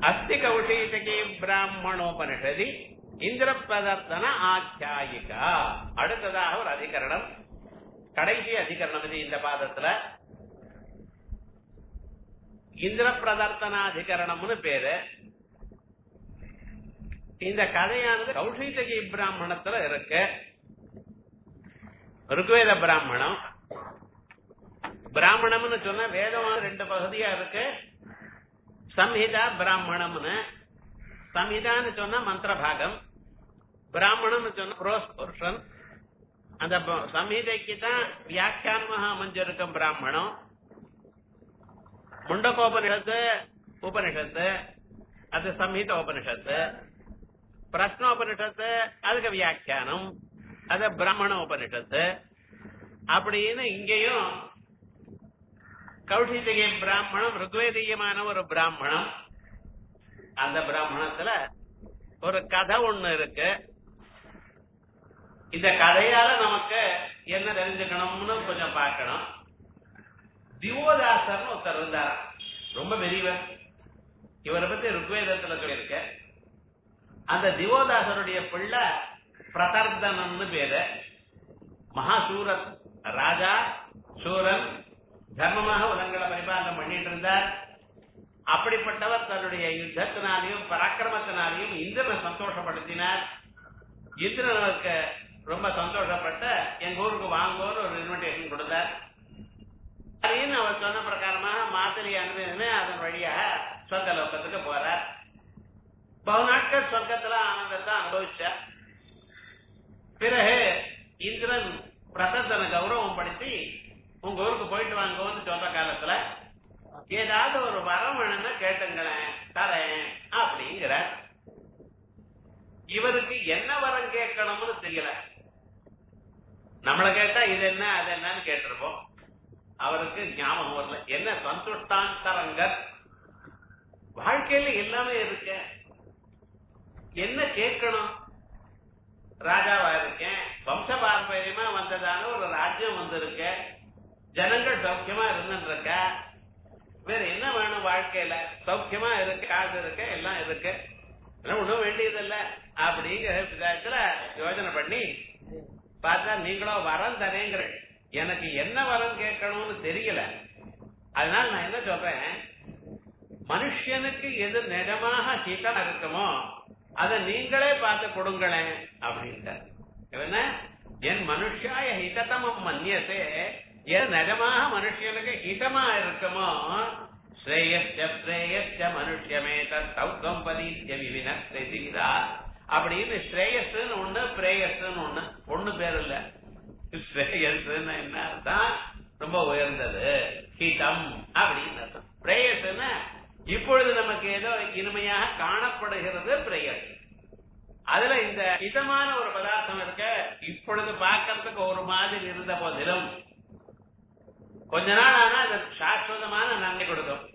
அஸ்தி கௌஷீதகி பிராமணோபனிஷதி இந்திர பிரதர்த்தன ஆக்கியாயிகா. அடுத்ததாக ஒரு அதிகரணம், கடைசி அதிகரணம் இது இந்த பாதத்துல. இந்திர பிரதர்த்தனாதிகரணம்னு பேரு. இந்த கதையானது கௌஷீதகி பிராமணத்துல இருக்கு. ருக்வேத பிராமணம். பிராமணம்னு சொன்னா வேதமான 2 பகுதியா இருக்கு. சம்ஹிதா பிராமணம்னு. சம்ஹிதான்னு சொன்னா மந்திர பாகம், பிராமணம்னு சொன்னா புருஷன். அந்த சம்ஹிதைக்கு தான் வியாக்கியானமாக அமைஞ்சிருக்கும் பிராமணம். முண்டகோபனிஷத்து உபனிஷத்து, அது சம்ஹித உபனிஷத்து. பிரஷ்னோபனிஷத்து அதுக்கு வியாக்கியானம், அது பிராமண உபனிஷத்து. அப்படின்னு இங்கேயும் கௌஷீதகி பிராமணம் ருக்வேதீயமான ஒரு பிராமணம். அந்த பிராமணத்துல ஒரு கதை ஒண்ணு இருக்கு. இந்த கதையால நமக்கு என்ன தெரிஞ்சுக்கணும்னு கொஞ்சம் பார்க்கணும். திவோதாசர்னு ஒருத்தர் இருந்தார், ரொம்ப பெரியவர். இவரை பத்தி ருக்வேதத்துல சொல்லியிருக்க. அந்த திவோதாசருடைய பிள்ளை பிரதர்தனன்னு பேரு. மகாசூரன், ராஜா சூரன், தர்மமாக உலகங்களை பரிபாலனம் பண்ணிட்டு இருந்தார். அப்படிப்பட்டவர் தன்னுடைய யுத்தத்தினாலையும் பராக்கிரமத்தினாலையும் இந்திரனை சந்தோஷப்படுத்தினார். இந்திரனுக்கு ரொம்ப சந்தோஷப்பட்ட எங்க ஊருக்கு வாங்கோன்னு ஒரு இன்விடேஷன் கொடுத்தார். அதையும் அவர் சொன்ன பிரகாரமாக மாத்திரை அனுபவமே அதன் வழியாக சொர்க்க லோகத்துக்கு போறார். பல நாட்கள் சொர்க்கத்துல ஆனந்தத்தை அனுபவிச்சார். பிறகு இந்திரன் பிரதர்த்தனை கௌரவம் படுத்தி உங்க ஊருக்கு போயிட்டு வாங்கன்னு சொல்ற காலத்துல ஏதாவது ஒரு வரம் வேணும்னா கேட்டுங்களேன் தரேன் அப்படிங்கிற. இவருக்கு என்ன வரம் கேட்கணும்னு தெரியல. நம்மள கேட்டா இது என்ன அது என்னன்னு கேட்டிருப்போம். அவருக்கு ஞாபகம் வரல. என்ன சந்துஷ்டாந்தரங்கர், வாழ்க்கையில எல்லாமே இருக்கு, என்ன கேட்கணும்? ராஜாவா இருக்கேன், வம்ச பாரம்பரியமா வந்ததான ஒரு ராஜ்யம் வந்திருக்க, ஜனங்கள் சௌக்கியமா இருந்துருக்க, வேற என்ன வேணும் வாழ்க்கையில? சௌக்கியமா இருக்கு, காசு இருக்கு, எல்லாம் இருக்கு, ஒண்ணும் வேண்டியதில்ல அப்படிங்கிற விதத்துல யோசனை பண்ணி பார்த்தா நீங்களும் வரம் தரேங்கிற. எனக்கு என்ன வரம் கேட்கணும்னு தெரியல. அதனால நான் என்ன சொல்றேன், மனுஷனுக்கு எது நிஜமாக ஹிதம் இருக்குமோ அதை நீங்களே பார்த்து கொடுங்களேன் அப்படின்ட்டு. என் மனுஷாய ஹிததமம் மன்யசே, எது நிஜமாக மனுஷனுக்கு ஹிதமா இருக்குமோ ஸ்ரேயஸ்ய பிரேயஸ்ய மனுஷமே தௌக்கம் பதீத்ய விவினஸ்தீரா அப்படின்னு. ஸ்ரேயஸ்ன்னு ஒண்ணு, பிரேயஸ்ன்னு ஒண்ணு. ஒண்ணு பேர் இல்ல. ஸ்ரேயஸ்ன்னு என்ன அர்த்தம்? ரொம்ப உயர்ந்தது, ஹிதம் அப்படின்னு அர்த்தம். பிரேயஸ்ன்னா இப்பொழுது நமக்கு ஏதோ இனிமையாக காணப்படுகிறது பிரேயஸ். அதுல இந்த ஹிதமான ஒரு பதார்த்தம் இருக்க, இப்பொழுது பார்க்கறதுக்கு ஒரு மாதிரி இருந்த போதிலும் கொஞ்ச நாள் ஆனா அது சாஸ்வதமான நன்மை கொடுக்கும்.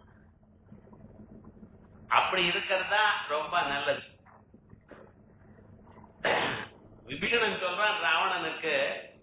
அப்படி இருக்கிறதா ரொம்ப நல்லது. விபீஷணன் சொல்றான் ராவணனுக்கு,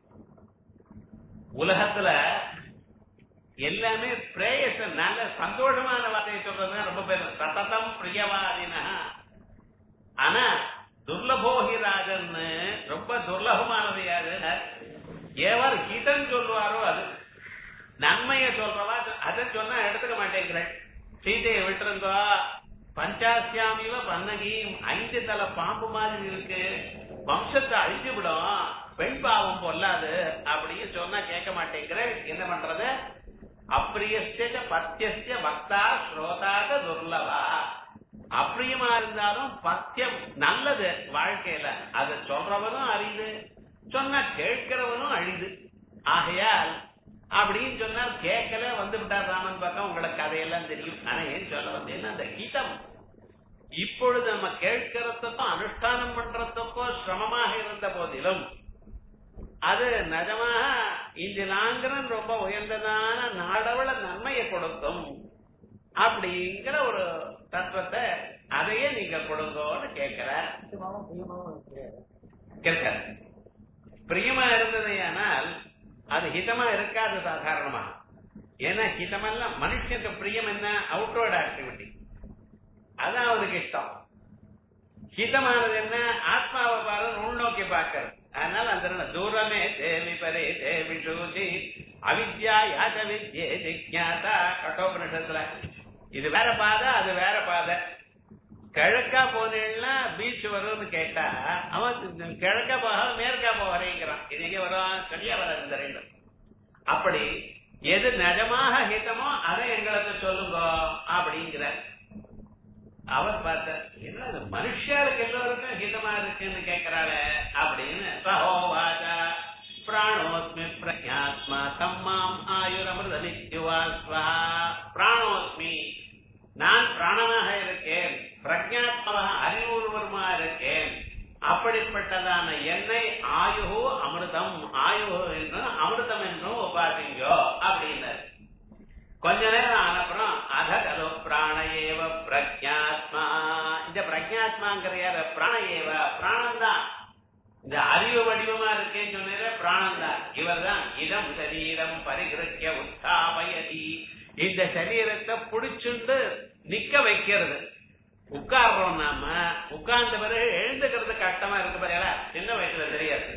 உலகத்துல எல்லாமே பிரேயஸ், நல்ல சந்தோஷமான வார்த்தையை சொல்றது ரொம்ப பேர் சததம் பிரியவாதினா. ஆனா துர்லபோகி ராஜன், ரொம்ப துர்லபமானது யாரு? ஏவர் ஹிதம் சொல்லுவாரோ அது. நன்மைய சொல்றவா அதை சொன்னா எடுத்துக்க மாட்டேங்கிற. சீதையை விட்டுருந்தோ, பஞ்சாசியாமிவ பன்னகி, 5 தலை பாம்பு மாதிரி இருக்கு, வம்சத்தை அழிஞ்சு விடும், பெண் பாவம் பொல்லாது அப்படின்னு சொன்னா கேட்க மாட்டேங்கிற. என்ன பண்றது? அப்பிரியஸ்ய பத்தியஸ்ய பக்தா ஸ்ரோதாக துர்லபா. அப்பிரியமா இருந்தாலும் பத்தியம் நல்லது வாழ்க்கையில, அதை சொல்றவனும் அரிது, சொன்னா கேட்கிறவனும் அழிது. ஆகையால் அப்படின்னு சொன்னால் கேட்கல வந்து விட்டார் ராமன் பக்கம். உங்களுக்கு கதையெல்லாம் தெரியும். ஆனா ஏன் சொல்ல வந்தேன்னா, அந்த ஹிதம் இப்பொழுது நம்ம கேட்கிறதுக்கோ அனுஷ்டானம் பண்றதுக்கோ சிரமமாக இருந்த போதிலும் அது நிஜமாக இந்திலாங்கிரன் ரொம்ப உயர்ந்ததான நாடவள நன்மையை கொடுக்கும் அப்படிங்கிற ஒரு தத்துவத்தை அதையே நீங்க கொடுங்கன்னு கேட்கிற. பிரியமா இருந்தது ஆனால் அது ஹிதமா இருக்காது சாதாரணமா. ஏன்னா ஹிதமெல்லாம் மனுஷனுக்கு பிரியம் என்ன? Outward activity. அதான் அவருக்கு இஷ்டம். ஹிதமானது என்ன? ஆத்மாவை பாரு, உள்நோக்கி பார்க்கறது. அதனால அந்த தூரமே தேவி பரே தேவி சூதி அவித்யா யாத வித்யே ஜிக்ஞாசா கட்டோபனிஷத்துல இது வேற பாதை, அது வேற பாதை. கிழக்கா போனேன்னா பீச் வரும்னு கேட்டா அவன் கிழக்கா போக மேற்கா போகிறேங்கிறான். இது எங்க வரும்? சரியா வராது இந்த ரெண்டு. அப்படி எது நிஜமாக ஹிதமோ அதை எங்களுக்கு சொல்லுங்க அப்படிங்கிற அவர் பார்த்த என்ன மனுஷாளுக்கு எல்லோருக்கும் ஹிதமா இருக்குன்னு கேட்கிறாள் அப்படின்னு. சஹோவாசா பிராணோஸ்மி பிரஜாத்மா தம்மாம் ஆயுரமிருத நித்யுவாஸ்வா. பிராணோஸ்மி, நான் பிராணனாக இருக்கேன், பிரஜாத்மாக அறிவுருவருமா இருக்கேன். அப்படிப்பட்டதான என்னை ஆயு அமிர்தம், ஆயு என்றும் அமிர்தம் என்றும் உபாசிங்கோ அப்படின்னு. கொஞ்ச நேரம் ஆனப்புறம் அதோ பிராணயேவ பிரஜாத்மா. இந்த பிரஜாத்மாங்கிற யார? பிராணயேவ, பிராணம் தான். இந்த அறிவு வடிவமா இருக்கேன்னு சொன்ன பிராணம் தான். இவர் தான் இதம் சரீரம் பரிகிருக்கிய உத்தாபயதி. இந்த சரீரத்தை புடிச்சுண்டு நிக்க வைக்கிறது. உட்கார்றோம், நாம உட்கார்ந்த பிறகு எழுந்துக்கிறது கஷ்டமா இருக்கு பாருங்களா. சின்ன வயசுல தெரியாது,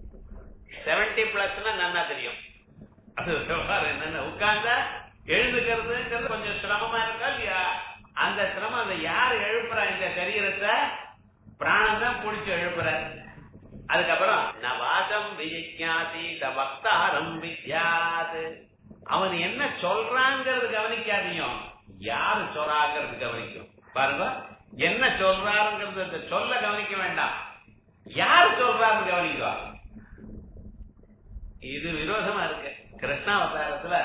70+ நல்லா தெரியும். அது என்னன்னு உட்கார்ந்தா எழுதுக்கிறதுங்கிறது கொஞ்சம் சிரமமா இருக்கா இல்லையா? அந்த சிரமம் அந்த யாரு எழுப்புறா? இந்த சரீரத்தை பிராணம் தான் புடிச்சு எழுப்புற. அதுக்கப்புறம் நவாசம் விஜிஞாசி வக்தாரம் வித்யாது. அவன் என்ன சொல்றாங்கிறது கவனிக்காதையும் யாரு சொல்றாங்கிறது கவனிக்கும். பாருங்க, என்ன சொல்றாருங்கிறது சொல்ல கவனிக்க வேண்டாம், யாரு சொல்றாருன்னு கவனிக்குவா. இது விரோதமா இருக்கு. கிருஷ்ணாவதாரத்துல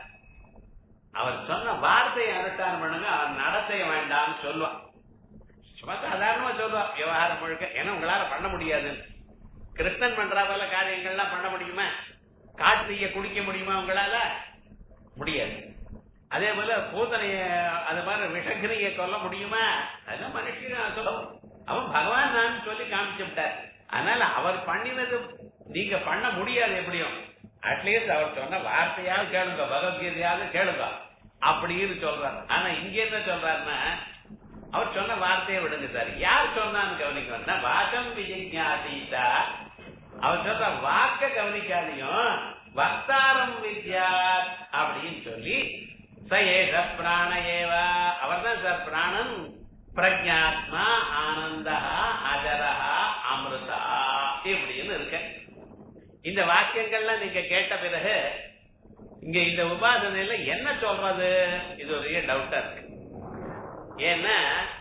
அவர் சொன்ன வார்த்தையை அனுஷ்டானம் பண்ணுங்க, அவன் நடத்தைய வேண்டாம்னு சொல்லுவான். சும்மா சாதாரணமா சொல்லுவான் விவகாரம் முழுக்க. ஏன்னா உங்களால பண்ண முடியாதுன்னு. கிருஷ்ணன் பண்ற போல காரியங்கள்லாம் பண்ண முடியுமா? கார்த்திகை குடிக்க முடியுமா உங்களால? முடியாது. அதே போல பூதனைய அது மாதிரி விஷகிரியை கொல்ல முடியுமா? அதெல்லாம் மனுஷன் சொல்லும். அவன் பகவான் நான் சொல்லி காமிச்சு விட்டார். அதனால அவர் பண்ணினது நீங்க பண்ண முடியாது. எப்படியும் அட்லீஸ்ட் அவர் சொன்ன வார்த்தையாவது கேளுங்க, பகவத்கீதையாவது கேளுங்க அப்படின்னு சொல்றாரு. ஆனா இங்க என்ன சொல்றாருன்னா, அவர் சொன்ன வார்த்தையை விடுங்க சார், யார் சொன்னான்னு கவனிக்க. வாசம் விஜிஞாசீதா, அவர் சொல்ற வாக்க கவனிக்காதையும் வக்தாரம் வித்யா அப்படின்னு சொல்லி சயேஷ பிராண ஏவா, அவர் தான் சார் பிராணன். பிரஜாத்மா ஆனந்தா அஜரஹா அமிர்தா இப்படின்னு இருக்க. இந்த வாக்கியங்கள்லாம் நீங்க கேட்ட பிறகு இங்க இந்த உபாசனையில என்ன சொல்றது? இது ஒரு டவுட்டா இருக்கு. ஏன்னா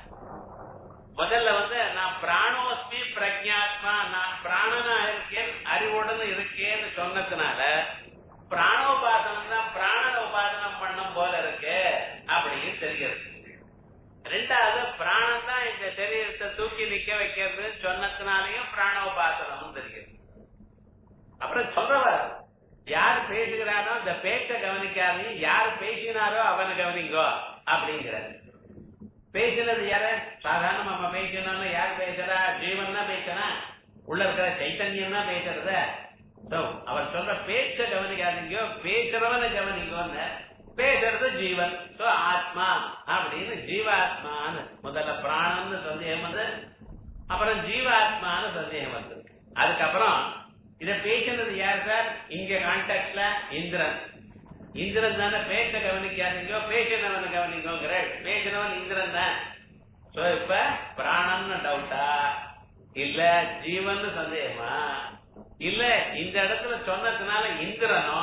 முதல்ல நான் பிராணோஸ்மி பிரஜாத்மா, நான் பிராணனா இருக்கேன் அறிவுடன் இருக்கேன்னு சொன்னதுனால பிராணோபாசனம் தான் பிராணன உபாசனம் பண்ணும் போல இருக்கு அப்படின்னு தெரிகிறது. ரெண்டாவது, பிராணம் தான் இந்த சரீரத்தை தூக்கி நிக்க வைக்கிறது சொன்னதுனாலையும் பிராணோபாசனம் தெரிகிறது. அப்புறம் சொல்றவர் யார் பேசுகிறாரோ அந்த பேச்ச கவனிக்காது, யார் பேசினாரோ அவனை கவனிங்கோ அப்படிங்கிறார். பேசினது யார? சாதாரண நம்ம பேசணும்னு யார் பேசுறா? ஜீவன் தான் பேசுனா, உள்ள இருக்கிற சைத்தன்யம் தான் பேசுறத. அவர் சொல்ற பேச்ச கவனிக்காதீங்க, பேசுறவனை கவனிக்கோன்னு. பேசுறது ஜீவன், ஆத்மா அப்படின்னு ஜீவாத்மான்னு முதல்ல பிராணம்னு சந்தேகம் வந்து, அப்புறம் ஜீவாத்மான்னு சந்தேகம் வந்து, அதுக்கப்புறம் இத பேசினது யார் சார்? இங்க கான்டாக்ட்ல இந்திரன். இந்திரன் தானே பேச கவனிக்காதீங்க, பேசினவனை கவனிக்கோங்கிற. பேசினவன் இந்திரன் தான். இப்ப பிராணம்னு டவுட்டா இல்ல ஜீவன் சந்தேகமா? இல்ல இந்த இடத்துல சொன்னதுனால இந்திரனோ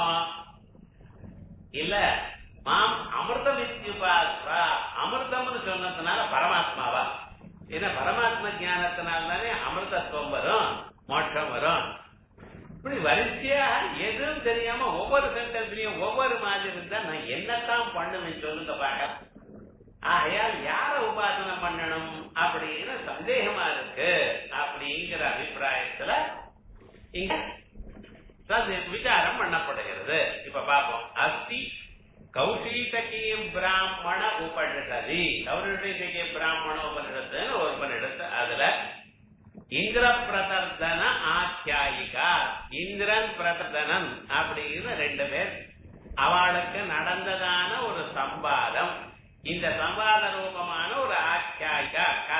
இல்ல மாம் அமிர்தம் இத்யுபாஸ்வா, அமிர்தம்னு சொன்னதுனால பரமாத்மாவா? ஏன்னா பரமாத்மா ஞானத்தினால தானே அமிர்தத்துவம் வரும், மோட்சம் வரும். இப்படி வரிசையா எதுவும் தெரியாம ஒவ்வொரு சென்டென்ஸ்லயும் ஒவ்வொரு மாதிரி இருந்தா நான் என்னத்தான் பண்ணுவேன் சொல்லுங்க பாக்க. ஆகையால் யார உபாசனை பண்ணணும் அப்படின்னு சந்தேகமா இருக்கு அப்படிங்கிற அபிப்பிராயத்துல இங்க விசாரம் பண்ணப்படுகிறது. இப்ப பாப்போம். அஸ்தி கௌஷீதகீம் பிராமண உபனிஷதி, கௌஷீதகீ பிராமண உபனிஷத்துன்னு ஒரு உபனிஷத்து. அதுல இந்திர பிரதர்தன ஆக்கியாயிகா, இந்திரன் பிரதர்தனன் அப்படின்னு 2 பேர், அவளுக்கு நடந்ததான ஒரு சம்பாதம். இந்த சம்பாத ரூபமான ஒரு ஆக்கியாயிகா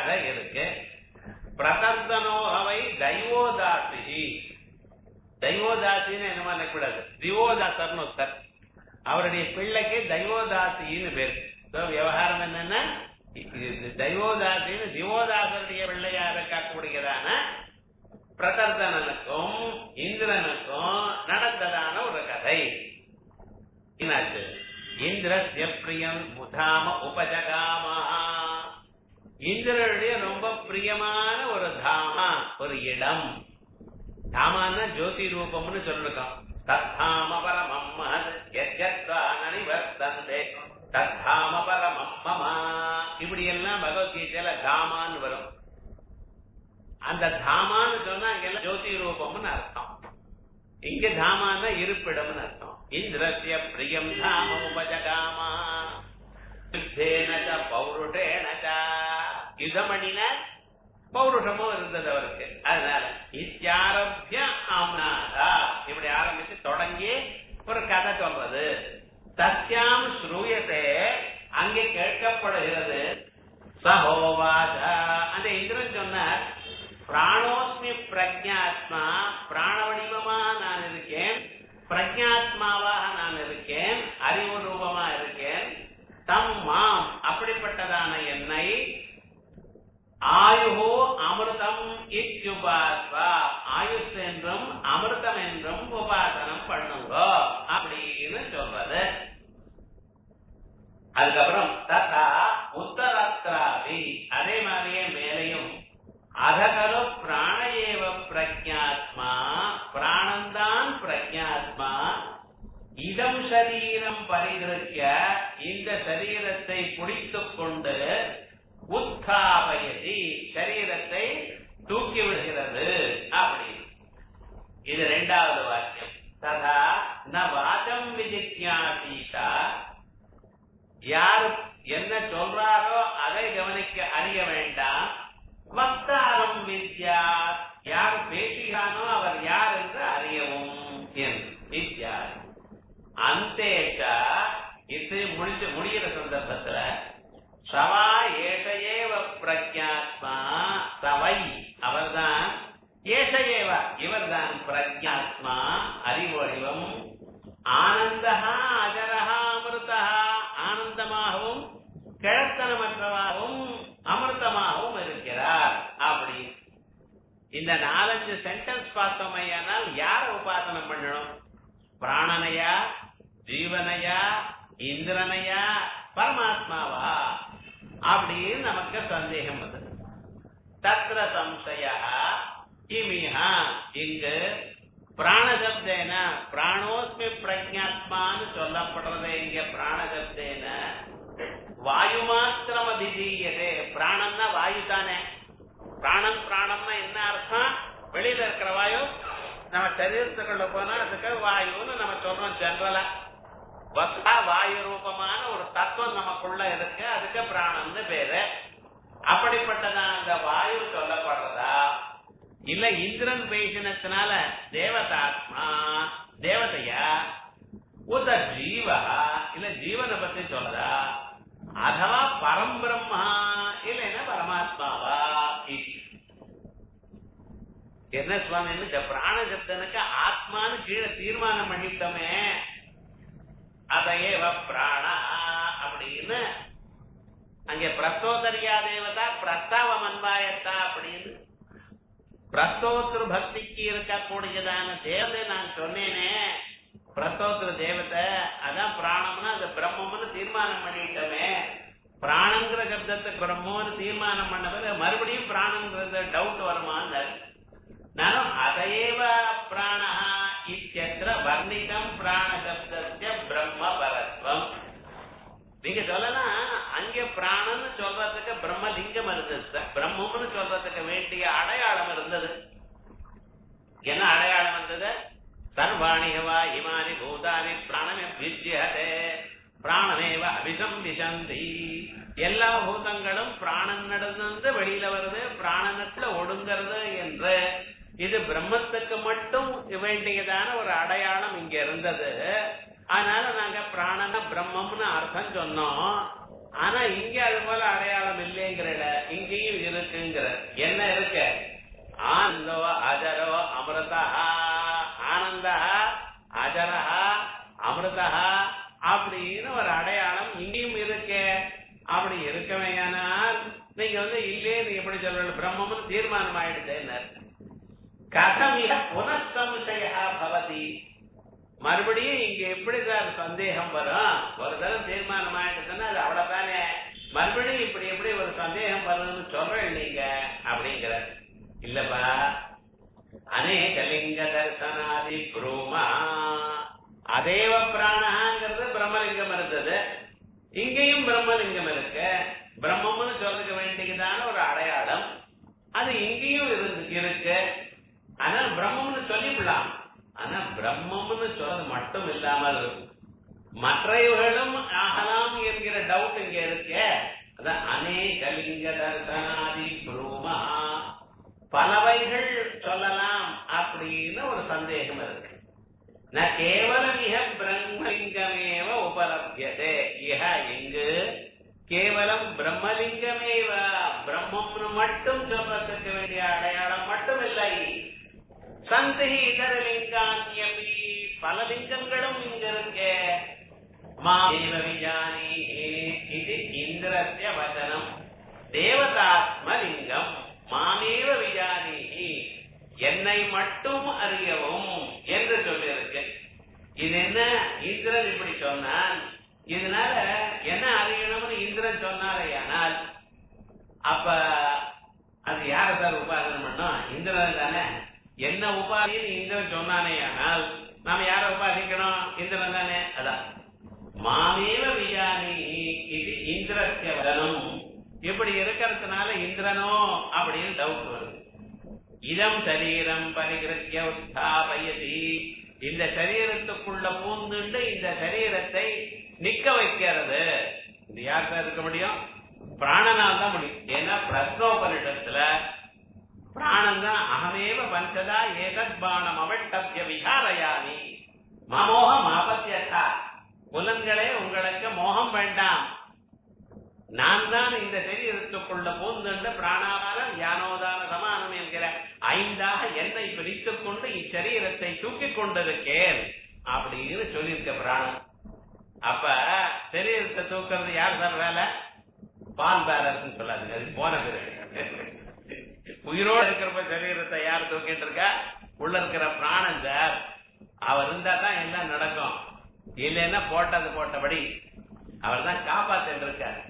கதை இருக்கு. பிரதர்தனோகவை தெய்வோதாசி, தெய்வோதாசின்னு என்னமா நினைக்கூடாது, திவோதாசர்னு ஒருத்தர், அவருடைய பிள்ளைக்கு தெய்வோதாசின்னு பேரு. விவகாரம் என்னன்னா தெய்வோதாசின்னு திவோதாசருடைய பிள்ளையா இருக்கக்கூடியதான பிரதர்தனனுக்கும் இந்திரனுக்கும் நடந்ததான ஒரு கதை. என்னாச்சு? இந்திரஸ்ய பிரியம் முதாம உபஜகாமா, இந்திரனுடைய ரொம்ப பிரியமான ஒரு தாமா, ஒரு இடம். தாமான ஜோதி ரூபம்னு சொல்லிருக்கோம். தத்தாம பரமம் நிவர்த்தந்தே தத்தாம பரமம் மமா, இப்படி எல்லாம் பகவத்கீதையில தாமான்னு வரும். அந்த தாமான்னு சொன்னா அங்கெல்லாம் ஜோதி ரூபம்னு அர்த்தம். இங்க தாமான இருப்பிடம்னு அர்த்தம். இந்திரஸ்ய பிரியம் தாம உபஜகாமா பௌருஷேண, யுதமணின பௌருஷமும் இருந்தது அவருக்கு. அதனால இத்தியாரப்ய ஆம்நாதா, இப்படி ஆரம்பிச்சு தொடங்கி ஒரு கதை சொல்றது. சத்யாம் ஸ்ரூயத்தே, அங்கே கேட்கப்படுகிறது. சஹோவாச, அந்த இந்திரன் சொன்னார், பிராணோஸ்மி பிரஜாத்மா, பிராண வடிவமா நான் இருக்கேன், பிரஜாத்மாவாக நான் இருக்கேன், அறிவு ரூபமா இருக்கேன். தம் மாம், அப்படிப்பட்டதான என்னை ஆயுஹோ அமிர்தம் இத்யுபாஸ்வா, ஆயுஷ் என்றும் அமிர்தம் என்றும் உபாசனம் பண்ணுங்க அப்படின்னு சொல்றது. அதுக்கப்புறம் ததா உத்தரத்ராவி, அதே மாதிரியே மேலையும் அதகரு பிராணயேவ பிரஜாத்மா, பிராணந்தான் பிரஜாத்மா. இதம் சரீரம் பரிகிருக்க, இந்த சரீரத்தை பிடித்துக் கொண்டு உத்தாபயதி, சரீரத்தை தூக்கி விடுகிறது அப்படி. இது இரண்டாவது வாக்கியம். ததா ந வாதம் விஜிக்ஞாசீதா, யார் என்ன சொல்றாரோ அதை கவனிக்க அறிய வேண்டாம். வக்தாரம் வித்யா, யார் பேசுகிறானோ அவர் யார் என்று அறியவும் வித்யா. அந்தேஷ, இது முடிகிற சந்தர்ப்பத்துல சவா ஏஷையேவ பிரஜாத்மா, சவை அவர்தான், ஏஷையேவ இவர்தான் பிரஜாத்மா அறிவடிவம். ஆனந்தஹா அஜரஹா அமிர்தஹா, ஆனந்தமாகவும் கிழத்தனமற்றவாகவும் அமிர்தமாகவும் இருக்கிறார் அப்படி. இந்த 4-5 சென்டென்ஸ் பார்த்தோமையானால் யார உபாசனம் பண்ணணும்? பிராணனையா, ஜீவனையா, இந்திரனையா, பரமாத்மாவா அப்படின்னு நமக்கு சந்தேகம் வருது. தத்ர சம்சயா கிமிஹா, இங்கு பிராணசப்தேன பிராணோஸ்மி பிரஜாத்மான்னு சொல்லப்படுறது. இங்க பிராணசப்தேன வாயு மாத்திரம் அதிதீயதே. பிராணம்னா வாயு தானே. பிராணம் பிராணம்னா என்ன அர்த்தம்? வெளியில இருக்கிற வாயு நம்ம சரீரத்துக்குள்ள போனா அதுக்கு வாயுன்னு நம்ம சொல்றோம் ஜெனரலா. வஸ்தா வாயு ரூபமான ஒரு தத்துவம் நமக்குள்ள இருக்கு, அதுக்கு பிராணம்னு பேரு. அப்படிப்பட்டதான் அந்த வாயு சொல்லப்படுறதா? இல்ல இந்திரன் பேசினத்தினால தேவதாத்மா தேவதையா, உத ஜீவா இல்ல ஜீவனை பத்தி சொல்றதா, அதவா பரம்பிரம்மா இல்லைன்னா பரமாத்மாவா? என்ன சுவாமி, இந்த பிராண சப்தனுக்கு ஆத்மான்னு கீழே தீர்மானம் பண்ணிட்டோமே, அதையேவ பிராண அப்படின்னு அங்கே பிரஸ்தோதரியா தேவதா பிரஸ்தாவம் அன்பாயத்தா அப்படின்னு பிரஸ்தோத்திர பக்திக்கு இருக்கக்கூடியதான தேவதை நான் சொன்னேனே. பிரஸ்தோத்திர தேவதை அதான் பிராணம்னா அது பிரம்மம்னு தீர்மானம் பண்ணிட்டோமே. பிராணங்கிற சப்தத்துக்கு பிரம்மன்னு தீர்மானம் பண்ண மறுபடியும் பிராணங்கிறது டவுட் வருமான்னு நானும் அதையேவ பிராண இத்தியத்திர வர்ணிதம் பிராண சப்தஸ்ய பிரம்ம பரத்வம். நீங்க சொல்லலாம் அங்கே பிராணன்னு சொல்றதுக்கு பிரம்மலிங்கம் இருந்தது, பிரம்மம்னு சொல்றதுக்கு வேண்டிய அடையாளம் இருந்தது. என்ன அடையாளம் இருந்தது? சர்வாணிவா இமானி பூதானி பிராணமே வித்யதே பிராணமேவ அபிசம்பிசந்தி. எல்லா பூதங்களும் பிராணனிடந்து வெளியில வருது, பிராணனத்துல ஒடுங்கிறது என்று இது பிரம்மத்துக்கு மட்டும் வேண்டியதான ஒரு அடையாளம் இங்க இருந்தது. அதனால நாங்க பிராணன பிரம்மம்னு அர்த்தம் சொன்னோம். ஆனா இங்க அது போல அடையாளம் இல்லைங்கிற இங்கேயும் இருக்குங்கிற என்ன இருக்கு? ஆனந்தோ அஜரோ அமிர்தா, ஆனந்தா அஜரா அமிர்தா அப்படின்னு ஒரு அடையாளம் இங்கேயும் இருக்கு. அப்படி இருக்கவையானால் நீங்க இல்லே நீங்க எப்படி சொல்ற பிரம்மம்னு தீர்மானம் ஆயிடுச்சு. கதமிக புனசம்சயா பவதி, மறுபடியும் இங்க எப்படிதான் சந்தேகம் வரும்? ஒரு தரம் தீர்மானம் ஆயிடுச்சுன்னா அது அவ்வளவுதானே, மறுபடியும் இப்படி எப்படி ஒரு சந்தேகம் வரும்னு சொல்றேன் நீங்க அப்படிங்கிற. இல்லப்பா, அநேகலிங்க தர்சனாதி புரூமா, அதேவ பிராணங்கிறது பிரம்மலிங்கம் இருந்தது, இங்கேயும் பிரம்மலிங்கம் இருக்கு. பிரம்மம்னு சொல்றதுக்கு வேண்டியதான ஒரு அடையாளம் அது இங்கேயும் இருக்கு. ஆனா பிரம்மம்னு சொல்லிவிடலாம். ஆனா பிரம்மம்னு சொல்றது மட்டும் இல்லாமல் மற்றவர்களும் ஆகலாம் என்கிற டவுட் இங்க இருக்கு. அதான் அநேகலிங்க தர்சனாதி புரூமா, பலவைகள் சொல்லலாம் அப்படின்னு ஒரு சந்தேகம் இருக்கு. ந கேவலம் இஹ பிரம்மலிங்கமேவ உபலப்யதே, இஹ இங்கு கேவலம் பிரம்மலிங்கமேவ, பிரம்மம்னு மட்டும் சொல்றதுக்கு வேண்டிய அடையாளம் மட்டும் இல்லை. சந்தி இதர லிங்கான்யபி, பல லிங்கங்களும் இங்க இருக்கு. மாதேவ விஜானி இது இந்திரஸ்ய வசனம், தேவதாத்மலிங்கம் மாமேவ விஜானி, என்னை மட்டும் அறியவும் என்று சொல்லியிருக்கு. இது என்ன? இந்திரன் இப்படி சொன்னான், இதனால என்ன அறியணும்னு இந்திரன் சொன்னாரையானால் அப்ப அது யார சார் உபாசனம் பண்ணோம்? இந்திரன் தானே. என்ன உபாதின்னு இந்திரன் சொன்னானே ஆனால் நாம யார உபாசிக்கணும்? இந்திரன் தானே. அதான் மாமேவ விஜானி இது இந்திரஸ்ய வதனம், இப்படி இருக்கிறதுனால இந்திரனோ அப்படின்னு டவுட் வருது. இதம் சரீரம் பரிகிருத்திய உத்தாபயதி, இந்த சரீரத்துக்குள்ள பூந்துண்டு இந்த சரீரத்தை நிக்க வைக்கிறது. இது யார் தான் இருக்க முடியும்? பிராணனால் தான் முடியும். ஏன்னா பிரஸ்னோபனிஷத்துல பிராணம் தான் அகமேவ பஞ்சதா ஏகத் பானம் அவட்டப்ய விசாரயாமி மமோகம் ஆபத்தியதா, புலன்களே உங்களுக்கு மோகம் வேண்டாம், நான் தான் இந்த சரீரத்துக்குள்ள பூந்துண்டு பிராணாபாரம் ஞானோதான சமானம் என்கிற ஐந்தாக என்னை பிரித்துக் கொண்டு இச்சரீரத்தை தூக்கிக் கொண்டிருக்கேன் அப்படின்னு சொல்லியிருக்க பிராணம். அப்ப சரீரத்தை தூக்குறது யார் சார் வேலை? பால் பேரர்ஸ் சொல்லாதுங்க, அது போன பிறகு. உயிரோடு இருக்கிறப்ப சரீரத்தை யார் தூக்கிட்டு இருக்கா? உள்ள இருக்கிற பிராணம் சார். அவர் இருந்தா தான் எல்லாம் நடக்கும், இல்லைன்னா போட்டது போட்டபடி அவர் தான் காப்பாத்திட்டு இருக்கார்.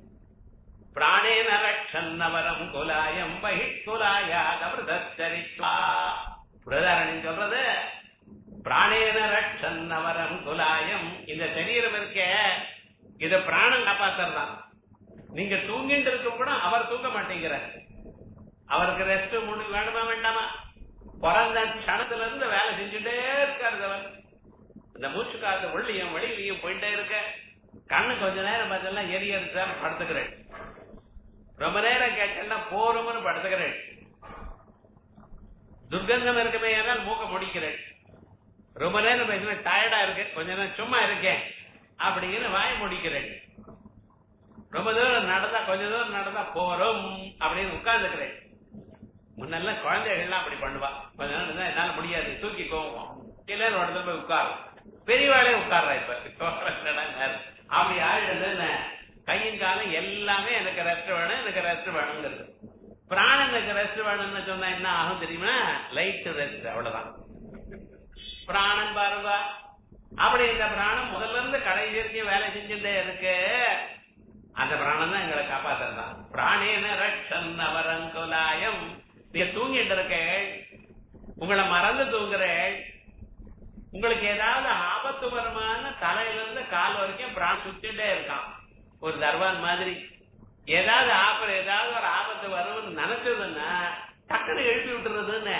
பிராணேன ரக்ஷன்னவரம் குலாயம் பகிக்குலாயாதரித்வா, பிரதாரணி சொல்றது பிராணேன ரக்ஷன்னவரம் குலாயம், இந்த சரீரம் இருக்க இத பிராணம் காப்பாத்துறதான். நீங்க தூங்கிட்டு இருக்கும் கூட அவர் தூங்க மாட்டேங்கிறார். அவருக்கு ரெஸ்ட் வேணுமா வேண்டாமா? பிறந்த கணத்துல இருந்து வேலை செஞ்சுட்டே இருக்காரு அவர். இந்த மூச்சு காத்து உள்ளியும் வெளியிலையும் போயிட்டே இருக்க, கண்ணு கொஞ்ச நேரம் பார்த்தெல்லாம் எரியறது சார், படுத்துக்கிறேன். ரொம்ப நேரம் கேட்டா போரும்னு படுத்துக்கிறேன். துர்கந்தம் இருக்குமே ஏனால் மூக்க முடிக்கிறேன். ரொம்ப நேரம் பேசுனா டயர்டா இருக்கு, கொஞ்ச நேரம் சும்மா இருக்கேன் அப்படின்னு வாய முடிக்கிறேன். ரொம்ப தூரம் நடந்தா கொஞ்ச தூரம் நடந்தா போறோம் அப்படின்னு உட்கார்ந்துக்கிறேன். முன்னெல்லாம் குழந்தைகள்லாம் அப்படி பண்ணுவா, கொஞ்ச நேரம் இருந்தா என்னால முடியாது தூக்கி போவோம், இல்ல ஒரு இடத்துல போய் உட்காரும். பெரியவாளே உட்கார்றா இப்ப அப்படி ஆயிடுது. கையின் காலம் எல்லாமே எனக்கு ரெஸ்ட் வேணும், எனக்கு ரெஸ்ட் வேணுங்கிறது. பிராணனுக்கு ரெஸ்ட் வேணும்னு சொன்னா என்ன ஆகும் தெரியுமா? லைட் ரெஸ்ட், அவ்வளவுதான். பிராணன் பாருவா, அப்படி இந்த பிராணம் முதல்ல இருந்து கடைசி வரைக்கும் வேலை செஞ்சுட்டே இருக்கு. அந்த பிராணம் தான் எங்களை காப்பாத்துறதான். பிராணேன ரக்ஷன் அவரங்குலாயம், நீங்க தூங்கிட்டு இருக்க, உங்களை மறந்து தூங்குற, உங்களுக்கு ஏதாவது ஆபத்து வருமான தலையில இருந்து கால் வரைக்கும் பிராணம் சுத்திட்டே இருக்கான். ஒரு தர்வான் மாதிரி ஏதாவது ஏதாவது ஒரு ஆபத்து வரும்னு நினைச்சதுன்னா டக்குனு எழுப்பி விட்டுறதுன்னு,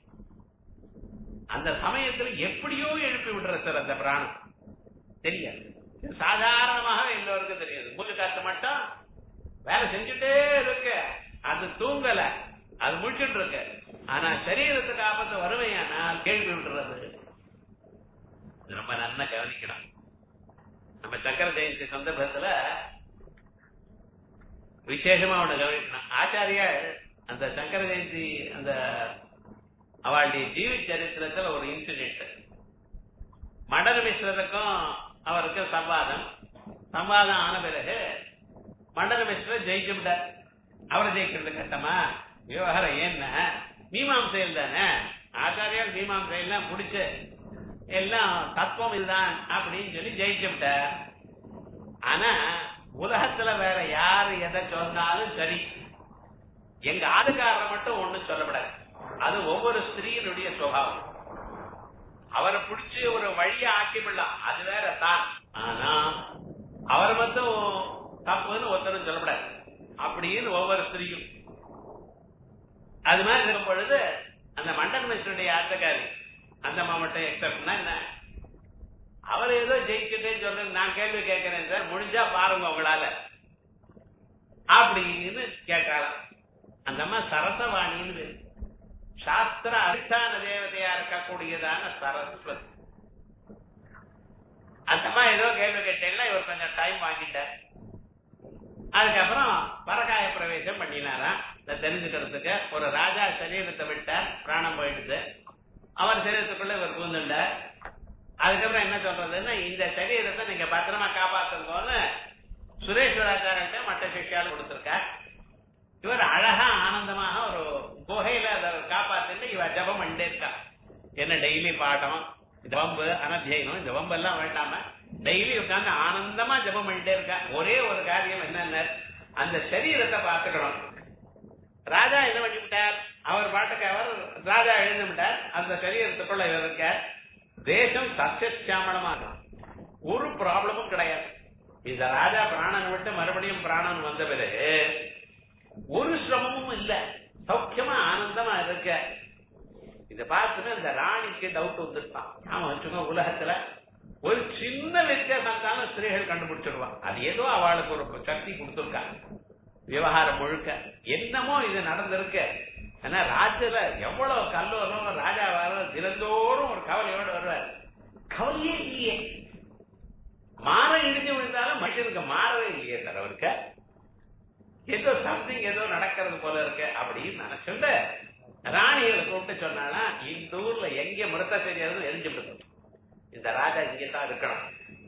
அந்த சமயத்துல எப்படியோ எழுப்பி விடுற சார் அந்த பிராணம். தெரியாது, சாதாரணமாக எல்லோருக்கும் தெரியாது. மூச்சு காத்து மட்டும் வேலை செஞ்சுட்டே இருக்கு, அது தூங்கல, அது முடிச்சுட்டு இருக்கு. ஆனா சரீரத்துக்கு ஆபத்து வறுமையானால் கேள்வி விடுறது. ரொம்ப நல்லா கவனிக்கணும். நம்ம சக்கர ஜெயந்தி சந்தர்ப்பத்துல விசேஷமா ஒண்ணு கவனிக்கணும். ஆச்சாரியா அந்த சங்கர ஜெயந்தி அந்த அவளுடைய ஜீவி சரித்திரத்துல ஒரு இன்சிடென்ட். மண்டன மிஸ்ரருக்கும் அவருக்கு சம்வாதம் ஆன பிறகு மண்டன மிஸ்ரர் ஜெயிச்சுட்டார். அவரை ஜெயிக்கிறது கஷ்டமா? விவகாரம் என்ன, மீமாம்சையில் தானே. ஆச்சாரியால் மீமாம்சையெல்லாம் பிடிச்சு எல்லாம் தத்துவம் இதுதான் அப்படின்னு சொல்லி ஜெயிச்சுட்டார். ஆனா உலகத்துல வேற யாரு எதை சொன்னாலும் சரி, எங்க ஆளுக்காரரை மட்டும் ஒண்ணு சொல்லப்படாது. அது ஒவ்வொரு ஸ்திரீனுடைய சுபாவம். அவரை பிடிச்சு ஒரு வழியை ஆக்கிவிடலாம், அது வேற தான். ஆனா அவரை மட்டும் தப்புன்னு ஒருத்தரும் சொல்லப்படாது அப்படின்னு ஒவ்வொரு ஸ்திரீயும். அது மாதிரி இருக்கும் பொழுது அந்த மண்டன மிஸ்ரருடைய ஆட்டக்காரி அந்த மாவட்டம் எக்ஸப்ட்னா என்ன, அவர் ஏதோ ஜெயிச்சுட்டேன்னு சொல்ற, நான் கேள்வி கேட்கிறேன் சார், முடிஞ்சா பாருங்க உங்களால அப்படின்னு கேட்கலாம். அந்த அம்மா சரசவாணின்னு சாஸ்திர அதிஷ்டான தேவதையா இருக்கக்கூடியதான சரஸ்வதி. அந்த அம்மா ஏதோ கேள்வி கேட்டேன்னா இவர் கொஞ்சம் டைம் வாங்கிட்டார். அதுக்கப்புறம் பரகாய பிரவேசம் பண்ணினாராம். இதை தெரிஞ்சுக்கிறதுக்கு ஒரு ராஜா சரீரத்தை விட்டார், பிராணம் போயிடுது. அவர் சரீரத்துக்குள்ள இவர் பூந்துட்டார். அதுக்கப்புறம் என்ன சொல்றதுன்னா, இந்த சரீரத்தை நீங்க பத்திரமா காப்பாத்துங்கன்னு சுரேஸ்வராச்சாரிட்ட மற்ற சிஷ்யாலும் கொடுத்திருக்கார். இவர் அழகா ஆனந்தமாக ஒரு குகையில அதை காப்பாத்திட்டு இவ ஜபம் பண்ணிட்டே இருக்கா. என்ன டெய்லி பாடம், இந்த வம்பு அனத்தியனம், இந்த வம்பு எல்லாம் வேண்டாம டெய்லி உட்காந்து ஆனந்தமா ஜபம் பண்ணிட்டே இருக்கா. ஒரே ஒரு காரியம் என்னென்ன, அந்த சரீரத்தை பார்த்துக்கணும். ராஜா என்ன பண்ணிவிட்டார், அவர் பாட்டுக்கு அவர் ராஜா எழுந்துவிட்டார். அந்த சரீரத்துக்குள்ள இவர் இருக்க. தேசம் சத்தியசியாமளமாக ஒரு ப்ராப்ளமும் கிடையாது. இந்த ராஜா பிராணன் விட்டு மறுபடியும் பிராணன் வந்த பிறகு ஒரு சிரமமும் இல்ல, சௌக்கியமா ஆனந்தமா இருக்க. இத பார்த்துட்டு இந்த ராணிக்கு டவுட் வந்துருப்பான். ஆமா வச்சுக்கோ, உலகத்துல ஒரு சின்ன வித்தியாசம் ஸ்திரீகள் கண்டுபிடிச்சிருவான். அது ஏதோ அவளுக்கு ஒரு சக்தி கொடுத்துருக்காங்க. விவகாரம் முழுக்க என்னமோ இது நடந்திருக்கு. ஏன்னா ராஜ்யத்துல எவ்வளவு கல்லூரம் ராஜா வர தினந்தோறும் ஒரு கவலையோடு வருவார். கவலையே இல்லையே, மாறம் இடிஞ்சு விழுந்தாலும் மனுஷனுக்கு மாறவே இல்லையே சார். அவருக்கு ஏதோ சம்திங் ஏதோ நடக்கிறது போல இருக்கு அப்படின்னு நினைச்சுட்டு ராணிகளை கூப்பிட்டு சொன்னானா, இந்த ஊர்ல எங்க மிருத்த தெரியாது எரிஞ்சு விடுது, இந்த ராஜா இங்கதான் இருக்கணும்.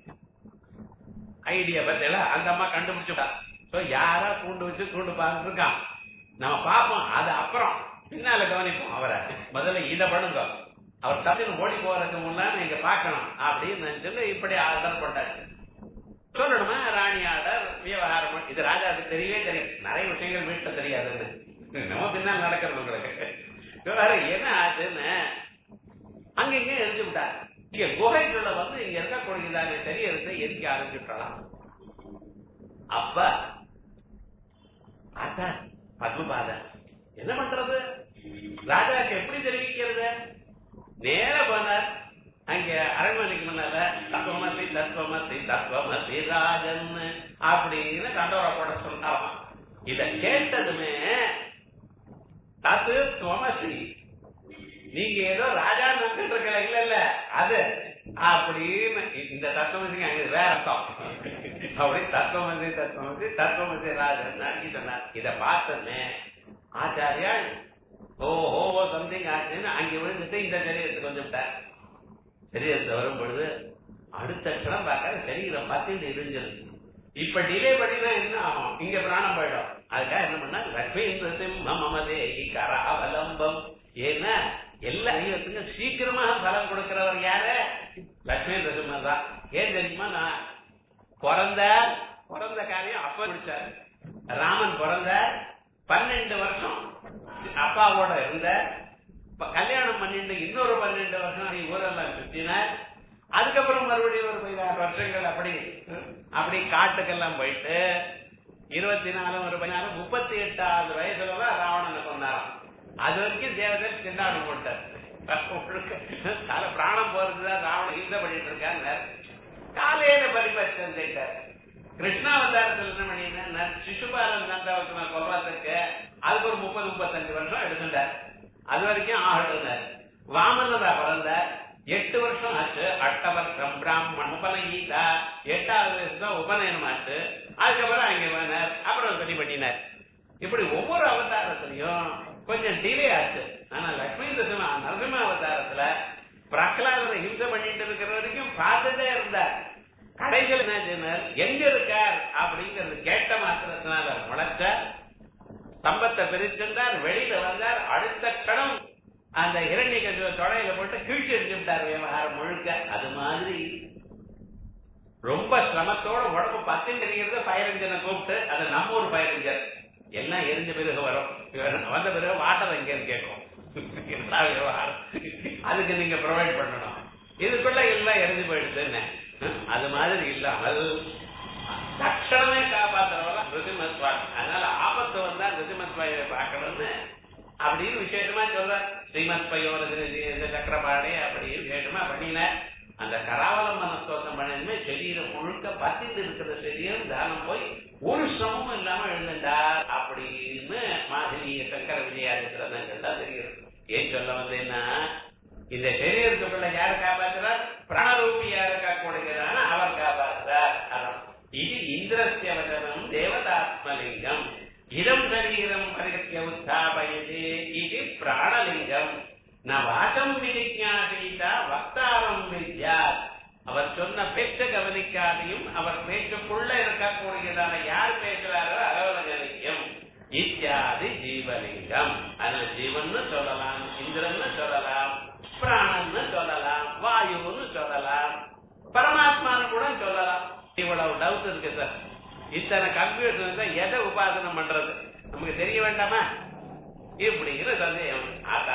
ஐடியா பத்தில அந்த அம்மா கண்டுபிடிச்சுட்டா. யாரா கூண்டு வச்சு கூண்டு பார்த்துட்டு இருக்கான், நம்ம பார்ப்போம், அது அப்புறம் பின்னால கவனிப்போம். அவரை முதல்ல இதை பண்ணுங்க, அவர் தப்பின்னு ஓடி போறதுக்கு முன்னாடி நீங்க பார்க்கணும் அப்படின்னு நினைச்சு இப்படி ஆர்டர் போட்டாரு. சொல்லணுமா ராணி ஆர்டர் விவகாரம். இது ராஜாவுக்கு தெரியவே தெரியும், நிறைய விஷயங்கள் வீட்டுல தெரியாதுன்னு. நம்ம பின்னால் நடக்கிறது உங்களுக்கு விவகாரம் என்ன ஆச்சுன்னு அங்க இங்க எரிஞ்சு விட்டார். இங்க குகைக்குள்ள வந்து இங்க இருக்கக்கூடியதான தெரியறதை எரிக்க ஆரம்பிச்சுட்டாலாம். அப்ப ஆத்தா பத்மபாத என்ன பண்றது, ராஜாக்கு எப்படி தெரிவிக்கிறது? நேர போனார் அங்க அரண்மனைக்கு முன்னால தத்துவமசி தத்துவமசி தத்துவமசி ராஜன் அப்படின்னு தண்டோர போட சொன்னாராம். இத கேட்டதுமே தத்து துவமசி, நீங்க ஏதோ ராஜா நினைச்சிட்டு இருக்கல, இல்ல இல்ல அது அப்படின்னு இந்த தத்துவமசி அங்க வேற அர்த்தம். அப்படி தத்துவமசி தத்துவமசி தத்துவமசி ராஜன் அடிக்க சொன்னார். இத பார்த்ததுமே ஆச்சாரியா ஓஹோ சம்திங் ஆச்சுன்னு அங்க விழுந்துட்டு இந்த சரீரத்துக்கு வந்துட்டார். சரீரத்தை வரும் பொழுது அடுத்த கிளம் பார்க்க சரீரம் பார்த்து இருஞ்சது. இப்ப டிலே பண்ணினா என்ன ஆகும், இங்க பிராணம் போயிடும். அதுக்காக என்ன பண்ணா லட்சுமி சிம்மமதே கராவலம்பம். ஏன்னா எல்லா தெய்வத்துக்கும் சீக்கிரமாக பலம் கொடுக்கிறவர் யாரு, லட்சுமி நரசிம்மன் தான். ஏன் தெரியுமா, நான் பிறந்த காரியம் அப்ப முடிச்சாரு. ராமன் பிறந்த 12 வருஷம் அப்பாவோட இருந்த, கல்யாணம் பண்ணிட்டு இன்னொரு 12 வருஷம் ஊரெல்லாம் சுத்தினார். அதுக்கப்புறம் மறுபடியும் ஒரு 16 வருஷங்கள் அப்படி காட்டுக்கெல்லாம் போயிட்டு 24 ஒரு 16 38வது வயசுலதான் ராவணனை கொண்டாராம். அது வரைக்கும் தேவதை திண்டாடு போட்டார். பிராணம் போறதுதான் ராவணன் யுத்தம் பண்ணிட்டு இருக்காங்க. காலையில பரிபட்சம் செய்தார். கிருஷ்ணாவதாரத்தில் என்ன பண்ணினா சிசுபாலன் நந்தாவத்தை கொல்றதுக்கு அதுக்கு ஒரு 30-35 வருஷம் எடுத்துட்டார். அது வரைக்கும் ஆகிட்டார். வாமனதா பிறந்தார். 8 வருஷம் ஆச்சு. 8 வருஷம் பிராமண உபநயீதா, 8வது வயசு தான் உபநயனம் ஆச்சு. அதுக்கப்புறம் அங்க வந்தார், அப்புறம் சரி பண்ணினார். இப்படி ஒவ்வொரு அவதாரத்திலையும் கொஞ்சம் டிலே ஆச்சு. ஆனா லட்சுமி நரசிம்ம அவதாரத்துல பிரகலாதனை ஹிம்சை பண்ணிட்டு இருக்கிற வரைக்கும் பார்த்துட்டே இருந்தார். கடைகள் என்ன சொன்னார், எங்க இருக்கார் அப்படிங்கறது கேட்ட மாத்திரத்தினால முளைச்ச சம்பத்தை பிரிச்சிருந்தார். வெளியில வந்தார். அடுத்த கணம் அந்த இரண்ய தொடையில போட்டு கீழ்ச்சி எடுத்துட்டார் விவகாரம் முழுக்க. அது மாதிரி ரொம்ப சிரமத்தோட உடம்பு பத்தின் தெரிகிறது. ஃபயர் இன்ஜினை கூப்பிட்டு, அது நம்ம ஒரு ஃபயர் இன்ஜின் எல்லாம் எரிஞ்ச பிறகு வரும். வந்த பிறகு வாட்டர் எங்கேன்னு கேட்கும். எல்லா விவகாரம் அதுக்கு நீங்க ப்ரொவைட் பண்ணணும். இதுக்குள்ள எல்லாம் எரிஞ்சு போயிடுதுன்னு. அது மாதிரி இல்லாமல் தட்சணமே காப்பாற்றுறவங்க நிருசிம்மஸ்வாமி. அதனால ஆபத்து வந்தா நிருசிம்மஸ்வாமியை பார்க்கணும்னு அப்படின்னு விசேஷமா சொல்ற. ஸ்ரீமத் பையோட சக்கரபாணி அப்படின்னு விசேஷமா பண்ணின. அந்த கராவலம்பன ஸ்தோத்திரம் பண்ணதுமே சரீரம் முழுக்க பத்திட்டு இருக்கிற சரீரம் தானம் போய் ஒரு சிரமமும் இல்லாம எழுந்தார் அப்படின்னு மாதிரி சங்கர விஜயாதித்யா தெரிகிறது. ஏன் சொல்ல வந்தேன்னா, இந்த சரீரத்துக்குள்ள யாரு காப்பாற்றுறார்? பிராணரூபியா இருக்கக்கூடியதான அவர் காப்பாற்றுறார். இது இந்திரஸ்ய வதனம் தேவதாத்மலிங்கம். இதம் சரீரம் பரிகத்திய உத்தாபயதே இது பிராணலிங்கம். ந வாசம் விதிஞாசீதா வக்தாரம் வித்யா. அவர் சொன்ன பேச்ச கவனிக்காதையும் அவர் பேச்சுக்குள்ள இருக்கக்கூடியதான யார் பேசுறாரோ அகவலகலிங்கம் இத்தியாதி ஜீவலிங்கம். அதுல ஜீவன்னு சொல்லலாம், இந்திரன்னு சொல்லலாம், பிராணன்னு சொல்லலாம், வாயுன்னு சொல்லலாம், பரமாத்மான்னு கூட சொல்லலாம். இவ்வளவு டவுட் இருக்கு சார். இத்தனை கம்ப்யூட்டர் தான் எதை உபாசனம் பண்றது நமக்கு தெரிய வேண்டாமா? இப்படிங்கிற சந்தேகம்.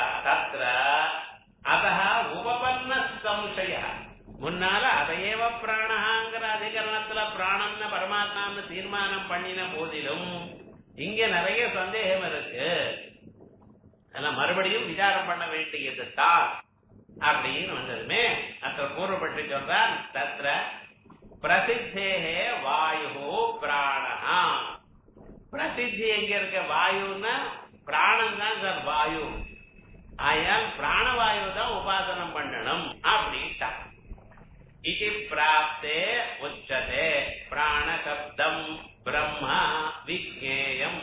அத உபபன்ன சம்சய. முன்னால அதையேவ பிராணஹாங்கிற அதிகரணத்துல பிராணம்னு பரமாத்மான்னு தீர்மானம் பண்ணின போதிலும் இங்க நிறைய சந்தேகம் இருக்கு. அதெல்லாம் மறுபடியும் விசாரம் பண்ண வேண்டியது தான் அப்படின்னு வந்ததுமே அத்த பூர்வப்பட்டு சொல்றார். தத்ர பிரசித்தே வாயு பிராணஹா. பிரசித்தி எங்க இருக்க? வாயுன்னா பிராணம் தான் சார் வாயு. ஆயால் பிராணவாயு தான் உபாசனம் பண்ணணும் அப்படின்ட்டா. இது பிராப்தே உச்சதே பிராண சப்தம் பிரம்மா விஜ்ஞேயம்.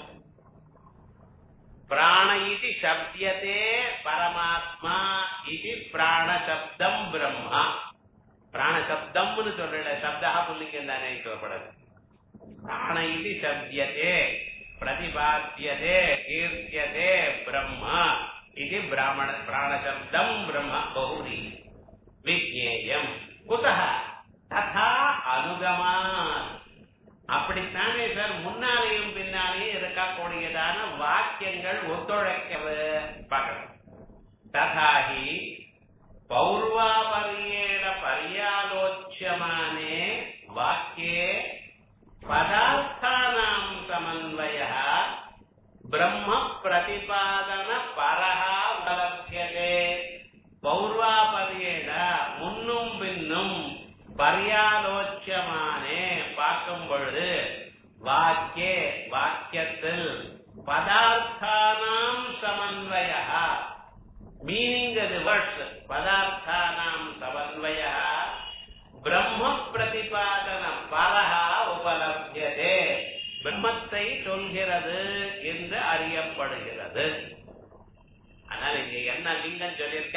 பிராண இது சப்தியதே பரமாத்மா இது பிராண சப்தம் பிரம்மா. பிராண சப்தம்னு சொல்ற சப்தா புல்லிங்கம் தானே சொல்லப்படுது. பிராண இது சப்தியதே பிரதிபாத்தியதே கீர்த்தியதே பிரம்மா இது பிராமண பிராண சப்தம் பிரம்மா பகுதி விஜ்ஞேயம். குதஹ ததா அனுகமாத். அப்படித்தானே சார் முன்னாலேயும் பின்னாலேயும் இருக்கக்கூடியதான வாக்கியங்கள் ஒத்துழைக்கிறது பார்க்கணும். ததாஹி பௌர்வாபரியேன பர்யாலோச்சியமானே வாக்கியே பதார்த்தானாம் சமன்வயः பிரம்ம பிரதிபாதன பரஹா உபலப்யதே. பௌர்வாபரியேன முன்னும் பின்னும் பர்யாலோச்சியமானே பார்க்கும் பொழுது வாக்கியே வாக்கியத்தில் பதார்த்தானாம் சமன்வயः மீனிங் அது வேர்ட்ஸ் பதார்த்தானாம் சமன்வயः பிரம்ம பிரதிபாதன பரஹா உபலப்யதே பிரம்மத்தை சொல்கிறது என்று அறியப்படுகிறது. ஆனால் இங்க என்ன லிங்கம் சொல்லியிருக்க?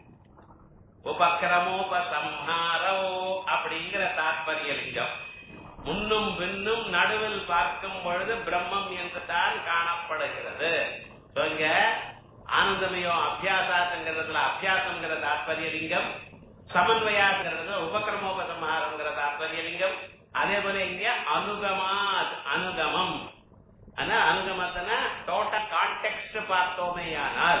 உபக்கிரமோபசம்ஹாரோ அப்படிங்கிற தாற்பரிய லிங்கம். முன்னும் பின்னும் நடுவில் பார்க்கும் பொழுது பிரம்மம் என்று தான் காணப்படுகிறது. இங்க ஆனந்தமயோ அபியாசாங்கிறதுல அபியாசங்கிற தாற்பரிய லிங்கம், சமன்வயாங்கிறதுல உபக்கிரமோபசம்ஹாரங்கிற தாற்பரிய லிங்கம். அதே போல இங்க அனுகமாத் அனுகமம். ஆனா அனுகமத்தின டோட்டல் கான்டெக்ஸ்ட் பார்த்தோமையானால்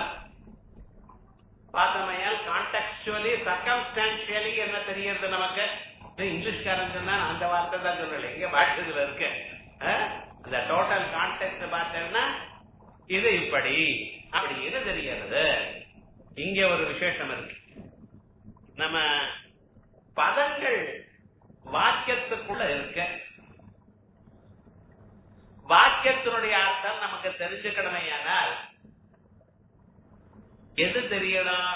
கான்டெக்சுவலி சர்க்கம்ஸ்டான்ஷியலி என்ன தெரியுது நமக்கு? இங்கிலீஷ்காரன் சொன்னா அந்த வார்த்தை தான் சொல்லல, இங்க பாஷையில இருக்கு. அந்த டோட்டல் கான்டெக்ட் பார்த்தேன்னா இது இப்படி அப்படின்னு தெரிகிறது. இங்க ஒரு விசேஷம் இருக்கு. நம்ம பதங்கள் வாக்கியத்துக்குள்ள இருக்க, வாக்கியத்தினுடைய அர்த்தம் நமக்கு தெரிஞ்சுக்கணுமையானால் எது தெரியணும்?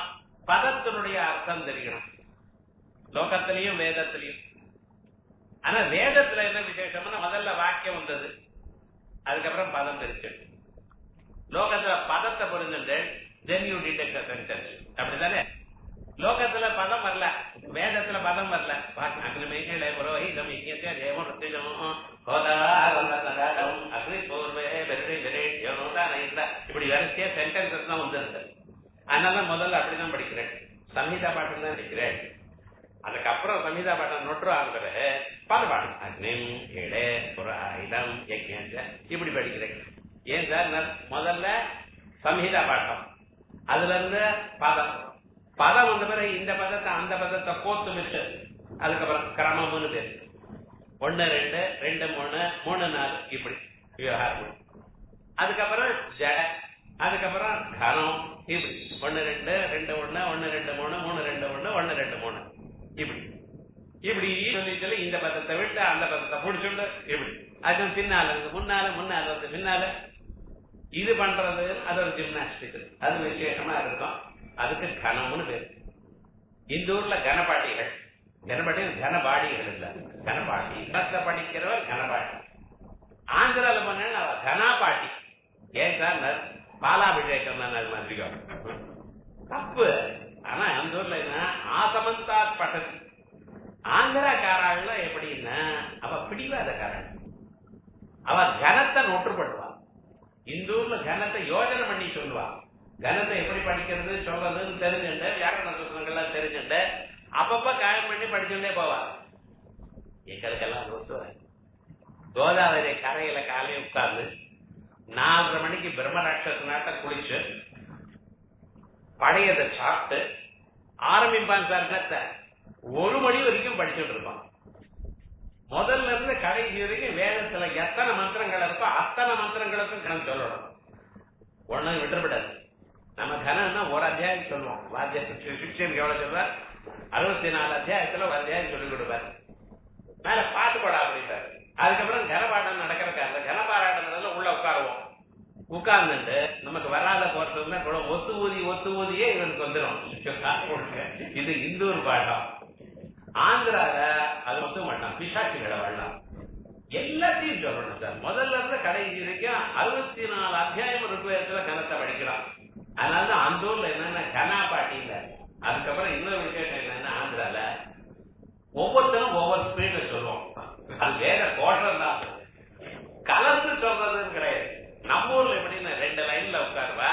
பதத்தினுடைய அர்த்தம் தெரியணும். லோகத்திலையும் வேதத்திலையும். ஆனா வேதத்துல என்ன விசேஷம்னா முதல்ல வாக்கியம் வந்தது, அதுக்கப்புறம் பதம் தெரிச்சு. லோகத்துல பதத்தை புரிஞ்சுட்டு then you detect the sentence. அப்படிதானே? லோகத்துல பதம் வரல, வேதத்துல பதம் வரல. அக்னிமேகலை புரோஹிதம் யஜ்ஞத்ய தேவம் ருத்திஜம் ஹோதாரம் அக்னி பூர்வே பெருடை விரேட்யோனோதான இப்படி வரிசையா சென்டென்சஸ் தான் வந்திருக்கு. அதனால முதல்ல அப்படிதான் படிக்கிறேன், சம்ஹிதா பாட்டம் தான் படிக்கிறேன். அதுக்கப்புறம் சம்ஹிதா பாட்டம் நொற்று ஆகுற பல பாடம் அக்னிம் ஏழே புரோஹிதம் யஜ்ஞத்ய இப்படி படிக்கிறேன். ஏன் சார்? முதல்ல சம்ஹிதா பாட்டம், அதுல இருந்து பதம், பதம் வந்த பிறகு இந்த பதத்தை அந்த பதத்தை கோத்து விட்டு அதுக்கப்புறம் கிரமம்னு பேரு 1 2 2 3 3 4 இப்படி விவகாரம். அதுக்கப்புறம் ஜட, அதுக்கப்புறம் கனம் இப்படி 1 2 2 1 1 2 3 3 2 1 1 2 3 இப்படி இப்படி சொல்லி இந்த பதத்தை விட்டு அந்த பதத்தை பிடிச்சுண்டு இப்படி அது பின்னால முன்னால முன்னால வந்து பின்னால இது பண்றது அது ஒரு ஜிம்னாஸ்டிக், அது விசேஷமா இருக்கும். அதுக்கு கனம்னு பேரு. இந்த ஊர்ல கனபாட்டிகள், கனபாட்டி கனபாடிகள் இல்ல, கனபாட்டி படிக்கிறவர் கனபாட்டி. ஆந்திரால பண்ண கனாபாட்டி. ஏன் சார்? பாலாபிஷேகம் தான் அது மாதிரி தப்பு. ஆனா அந்த ஊர்ல என்ன ஆசமந்தா பட்டது. ஆந்திராக்காரர்கள எப்படின்னா அவ பிடிவாதக்காரன், அவ கனத்தை நொற்றுப்படுவா. இந்த ஊர்ல கனத்தை யோஜனை பண்ணி சொல்லுவா. கனத்தை எப்படி படிக்கிறது சொல்றதுன்னு தெரிஞ்சுட்டு வியாக்கரண சூத்திரங்கள்லாம் தெரிஞ்சுட்டு அப்பப்ப காயம் பண்ணி படிச்சுட்டே போவா. எங்களுக்கெல்லாம் கோதாவரி கரையில காலையை உட்கார்ந்து 4:30 மணிக்கு பிரம்மராட்சச நாட்டை குளிச்சு பழையதை சாப்பிட்டு ஆரம்பிப்பான் சார். கனத்தை 1 மணி வரைக்கும் படிச்சுட்டு இருப்பான். முதல்ல இருந்து கடைசி வரைக்கும் வேதத்துல எத்தனை மந்திரங்கள் இருக்கோ அத்தனை மந்திரங்களுக்கும் கணம் சொல்லணும். ஒன்னும் விட்டுறப்படாது. நம்ம கனம்னா ஒரு அத்தியாயம் சொல்லுவோம். சிக்ஷனுக்கு எவ்வளவு சொல்றார்? 64 அத்தியாயத்துல ஒரு அத்தியாயம் சொல்லிக் கொடுப்பாரு. மேல பாட்டு போடா அப்படின்ட்டாரு. அதுக்கப்புறம் கனபாடம் நடக்கிறக்காக கனபாராட்டத்துல உள்ள உட்காருவோம். உட்கார்ந்துட்டு நமக்கு வராத போறதுன்னா கூட ஒத்து ஊதியே இவனுக்கு வந்துடும். இது இந்தூர் பாடம். ஆந்திரால அது ஒத்து மாட்டான், பிசாட்சிகளை வாழலாம். எல்லாத்தையும் சொல்லணும் சார். முதல்ல இருந்து கடைசி வரைக்கும் 64 அத்தியாயம் ருக்வேதத்துல கனத்தை படிக்கிறான். அதனாலதான் அந்த ஊர்ல என்னன்னா கனா பாட்டி இல்ல. அதுக்கப்புறம் இன்னொரு விசேஷம் என்னன்னா ஆந்திரால ஒவ்வொருத்தரும் ஒவ்வொரு ஸ்பீட்ல சொல்லுவோம். அது வேற கோஷம் தான், கலந்து சொல்றதுன்னு கிடையாது. நம்ம ஊர்ல எப்படின்னா 2 லைன்ல உட்காருவா,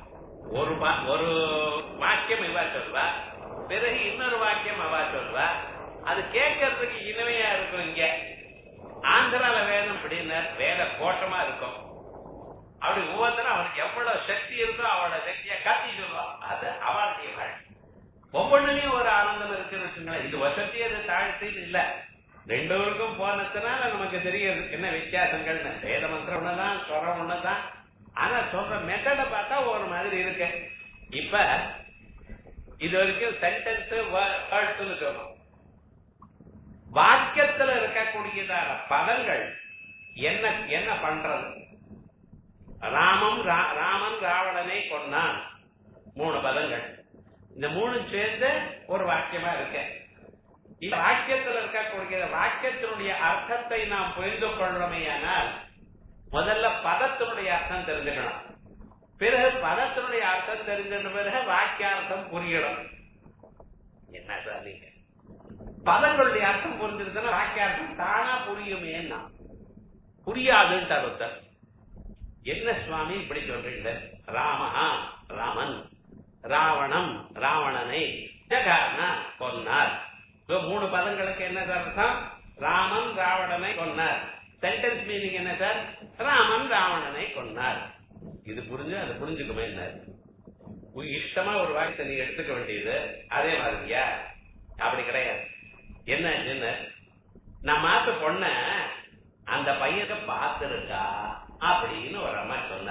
ஒரு வாக்கியம் இவா சொல்வா, பிறகு இன்னொரு வாக்கியம் அவா சொல்வா. அது கேட்கறதுக்கு இனிமையா இருக்கும். இங்க ஆந்திரால வேதம் அப்படின்னா வேத கோஷமா இருக்கும். அப்படி ஒவ்வொருத்தரும் அவனுக்கு எவ்வளவு சக்தி இருக்கோ அவளோட சக்தியை காட்டி சொல்லுவான். அது அவளுடைய வாழ்க்கை. ஒவ்வொன்றுலயும் ஒரு ஆனந்தம் இருக்குன்னு வச்சுங்களேன். இது வசதி அது தாழ்த்தி இல்ல, 2 ஊருக்கும் போனதுனால நமக்கு தெரியுது என்ன வித்தியாசங்கள். வேத மந்திரம் ஒண்ணுதான், ஸ்வரம் ஒண்ணுதான், ஆனா சொல்ற மெத்தட பார்த்தா ஒரு மாதிரி இருக்கு. இப்ப இது வரைக்கும் சென்டென்ஸ் வேர்ட்ஸ்னு சொல்றோம். வாக்கியத்துல இருக்கக்கூடியதான பதங்கள் என்ன என்ன பண்றது? ராமன் ராவணனை கொன்னான் 3 பதங்கள். இந்த 3 சேர்ந்து ஒரு வாக்கியமா இருக்கு. இந்த வாக்கியத்தில் இருக்கக்கூடிய வாக்கியத்தினுடைய அர்த்தத்தை நாம் புரிந்து கொள்ளணுமேயானால் முதல்ல பதத்தினுடைய அர்த்தம் தெரிஞ்சுக்கணும். பிறகு பதத்தினுடைய அர்த்தம் தெரிஞ்சிட்ட பிறகு வாக்கியார்த்தம் புரியணும். என்ன சார் நீங்க பதங்களுடைய அர்த்தம் புரிஞ்சிருந்தா வாக்கியார்த்தம் தானா புரியுமேன்னா புரியாதுன்னு ஒருத்தர். என்ன சுவாமி இப்படி சொல்றீங்க? ராமஹா ராமன், ராவணம் ராவணனை, ஜகானா கொன்னார். 3 பதங்களுக்கு என்ன அர்த்தம்? ராமன் ராவணனை கொன்னார். சென்டென்ஸ் மீனிங் என்ன சார்? ராமன் ராவணனை கொன்னார். இது புரிஞ்சு அது புரிஞ்சுக்குமே. என்ன இஷ்டமா ஒரு வாக்கியத்தை நீ எடுத்துக்க வேண்டியது அதே மாதிரியா? அப்படி கிடையாது. என்ன என்ன நான் மாத்த பொண்ண அந்த பையனை பார்த்திருக்கா அப்படின்னு ஒரு அம்மா சொன்ன.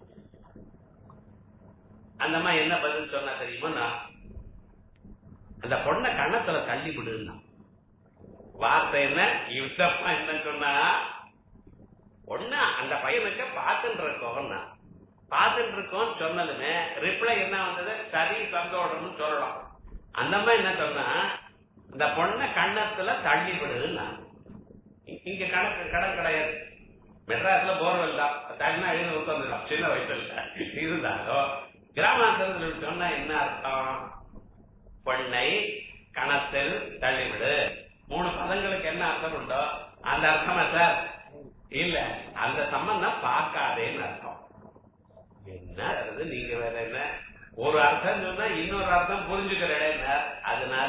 அந்த அம்மா என்ன பதில் சொன்னா தெரியுமா? அந்த பொண்ணை கண்ணத்துல தள்ளி விடுன்னா. வார்த்தை என்ன? யுத்தமா என்ன சொன்னா? பொண்ணு அந்த பையனுக்கு பார்த்துட்டு இருக்கோம்னா பார்த்துட்டு இருக்கோம் சொன்னதுமே ரிப்ளை என்ன வந்தது, சரி சந்தோஷம்னு சொல்லலாம். அந்த மாதிரி என்ன சொன்னா, இந்த பொண்ணை கண்ணத்துல தள்ளி விடுதுன்னா, இங்க கடன் கிடையாது, மெட்ராஸ்ல போர்வெல் தான், தண்ணா எழுந்து உட்காந்துடும் சின்ன வயசுல இருந்தாலும். கிராமாந்தரத்தில் சொன்னா என்ன அர்த்தம், பொண்ணை கணத்தில் தள்ளிவிடு. 3 பதங்களுக்கு என்ன அர்த்தம் உண்டோ அந்த அர்த்தமா சார்? இல்ல, அந்த சம்பந்தம் பார்க்காதேன்னு அர்த்தம். என்ன நீங்க வேற என்ன ஒரு அர்த்தம் சொன்னா இன்னொரு அர்த்தம் புரிஞ்சுக்கிறேன். அதனால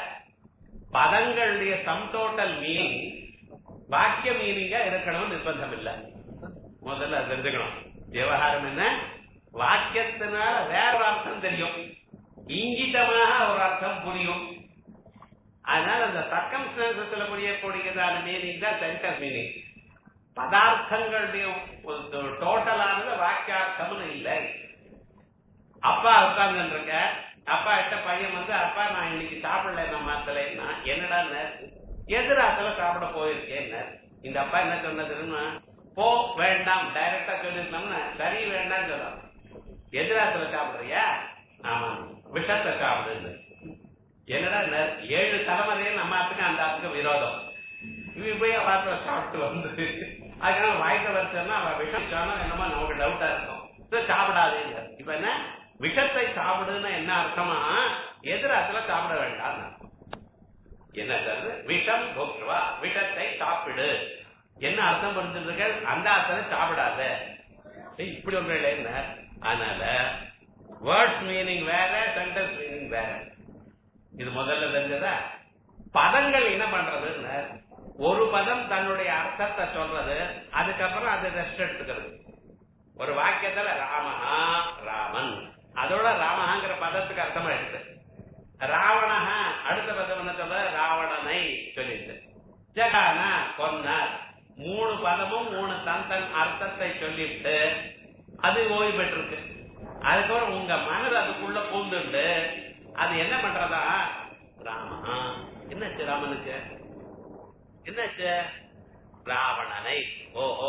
பதங்களுடைய சம் டோட்டல் மீனிங் வாக்கிய மீனிங்கா இருக்கணும் நிர்பந்தம் இல்ல. முதல்ல தெரிஞ்சுக்கணும், விவகாரம் என்ன, வாக்கியத்தினால வேற ஒரு அர்த்தம் தெரியும், இங்கிதமாக ஒரு அர்த்தம் புரியும். அதனால அந்த சர்க்கம்ஸ்டான்சஸ்ல புரியக்கூடியதான மீனிங் தான் சென்டர் மீனிங். பதார்த்தங்களுடைய டோட்டலானது வாக்கியார்த்தம்னு இல்லை. அப்பா உட்கார்ந்து இருக்க, அப்பா கிட்ட பையன் வந்து, அப்பா நான் இன்னைக்கு சாப்பிடல, நான் மாத்தலைன்னா, என்னடா எதிராத்துல சாப்பிட போயிருக்கேன். இந்த அப்பா என்ன சொன்னதுன்னா, போ வேண்டாம் டைரக்டா சொல்லிருந்தோம்னா சரி வேண்டாம் சொல்லலாம். எதிராத்துல சாப்பிடுறியா, ஆமா விஷத்தை சாப்பிடுது. என்னடா 7 தலைமுறையில் நம்ம ஆத்துக்கு அந்த ஆத்துக்கு விரோதம். இவ போய் வாரத்துல சாப்பிட்டு வந்து அதுக்கான வாய்க்க வச்சோம்னா அவன் விஷம் சொன்னா என்னமோ நமக்கு டவுட்டா இருக்கும், சாப்பிடாதீங்க. இப்ப என்ன விஷத்தை சாப்பிடுன்னு என்ன அர்த்தமா, எதிராத்துல சாப்பிட வேண்டாம். என்ன சார் விஷம் போக்குவா, விஷத்தை சாப்பிடு என்ன அர்த்தம் புரிஞ்சிருக்க, அந்த அர்த்தத்தை சாப்பிடாத இப்படி ஒன்று என்ன. அதனால வேர்ட்ஸ் மீனிங் வேற, சென்டென்ஸ் மீனிங் வேற. இது முதல்ல தெரிஞ்சதா. பதங்கள் என்ன பண்றதுன்னு, ஒரு பதம் தன்னுடைய அர்த்தத்தை சொல்றது, அதுக்கப்புறம் அது ரெஸ்ட் எடுத்துக்கிறது. ஒரு வாக்கியத்துல ராமஹா ராமன், அதோட ராமஹாங்கிற பதத்துக்கு அர்த்தமா எடுத்து, ராவணஹா அடுத்த பதம் என்ன சொல்ற, ராவணனை சொல்லிட்டு, ஜகானா கொன்னார், 3 பதமும் 3 தன் அர்த்தத்தை சொல்லிட்டு அது ஓய்வு பெற்றிருக்கு. அதுக்கப்புறம் உங்க மனது அதுக்குள்ள பூந்துண்டு அது என்ன பண்றதா, ராமஹா என்னாச்சு, ராமனுக்கு என்னாச்சு, ராவணனை, ஓஹோ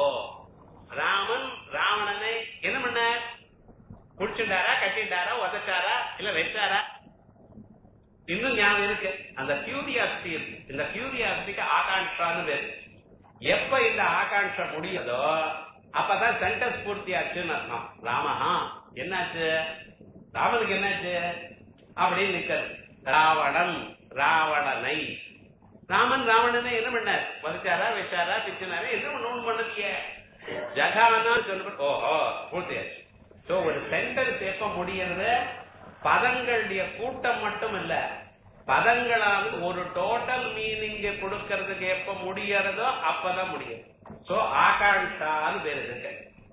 ராமன் ராவணனை என்ன பண்ண, குடிச்சுட்டாரா, கட்டிட்டாரா, உதச்சாரா, இல்ல வச்சாரா, இன்னும் ஞாபகம் இருக்கு. அந்த கியூரியாசிட்டி இருக்கு. இந்த கியூரியாசிட்டிக்கு ஆகாங்ஷான்னு பேரு. எப்ப இந்த ஆகாங்ஷா முடியுதோ அப்பதான் சென்டென்ஸ் பூர்த்தி ஆச்சுன்னு அர்த்தம். ராமஹா என்னாச்சு, ராமனுக்கு என்னாச்சு அப்படின்னு நிக்கிறது. ராவணன் ராவணனை, ராமன் ராவணனை என்ன பண்ண, வதச்சாரா, வச்சாரா, பிச்சினாரா, என்ன ஒண்ணு பண்ணலையே, ஜகானா சொல்ல, ஓஹோ பூர்த்தியாச்சு. சோ ஒரு சென்டென்ஸ் எப்ப முடியறது, பதங்களுடைய கூட்டம் மட்டும் இல்ல, பதங்களானது ஒரு டோட்டல் மீனிங் கொடுக்கறதுக்கு எப்ப முடியறதோ அப்பதான் முடியும். சோ ஆகாங்ஷான்னு பேரு இருக்கு.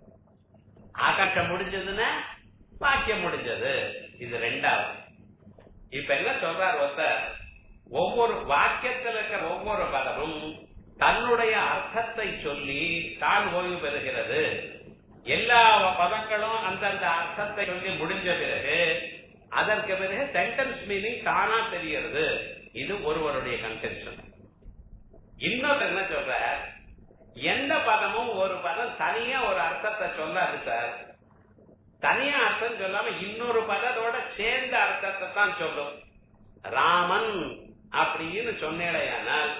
ஆகாங்ஷா முடிஞ்சதுன்னா வாக்கியம் முடிஞ்சது. இது 2வது. இப்ப என்ன சொல்றார் ஒருத்தர், ஒவ்வொரு வாக்கியத்தில் இருக்கிற ஒவ்வொரு பதமும் தன்னுடைய அர்த்தத்தை சொல்லி தான் ஓய்வு பெறுகிறது. எல்லா பதங்களும் அந்தந்த அர்த்தத்தை சொல்லி முடிஞ்ச பிறகு அதற்கு பிறகு சென்டென்ஸ் மீனிங் தானா தெரிகிறது. இது ஒருவருடைய கன்செப்ஷன். இன்னொரு என்ன சொல்ற, எந்த பதமும் ஒரு பதம் தனியா ஒரு அர்த்தத்தை சொல்லாது சார். தனியா அர்த்தம் சொல்லாம இன்னொரு பதத்தோட சேர்ந்த அர்த்தத்தை தான் சொல்லும். ராமன் அப்படின்னு சொன்னேடையானால்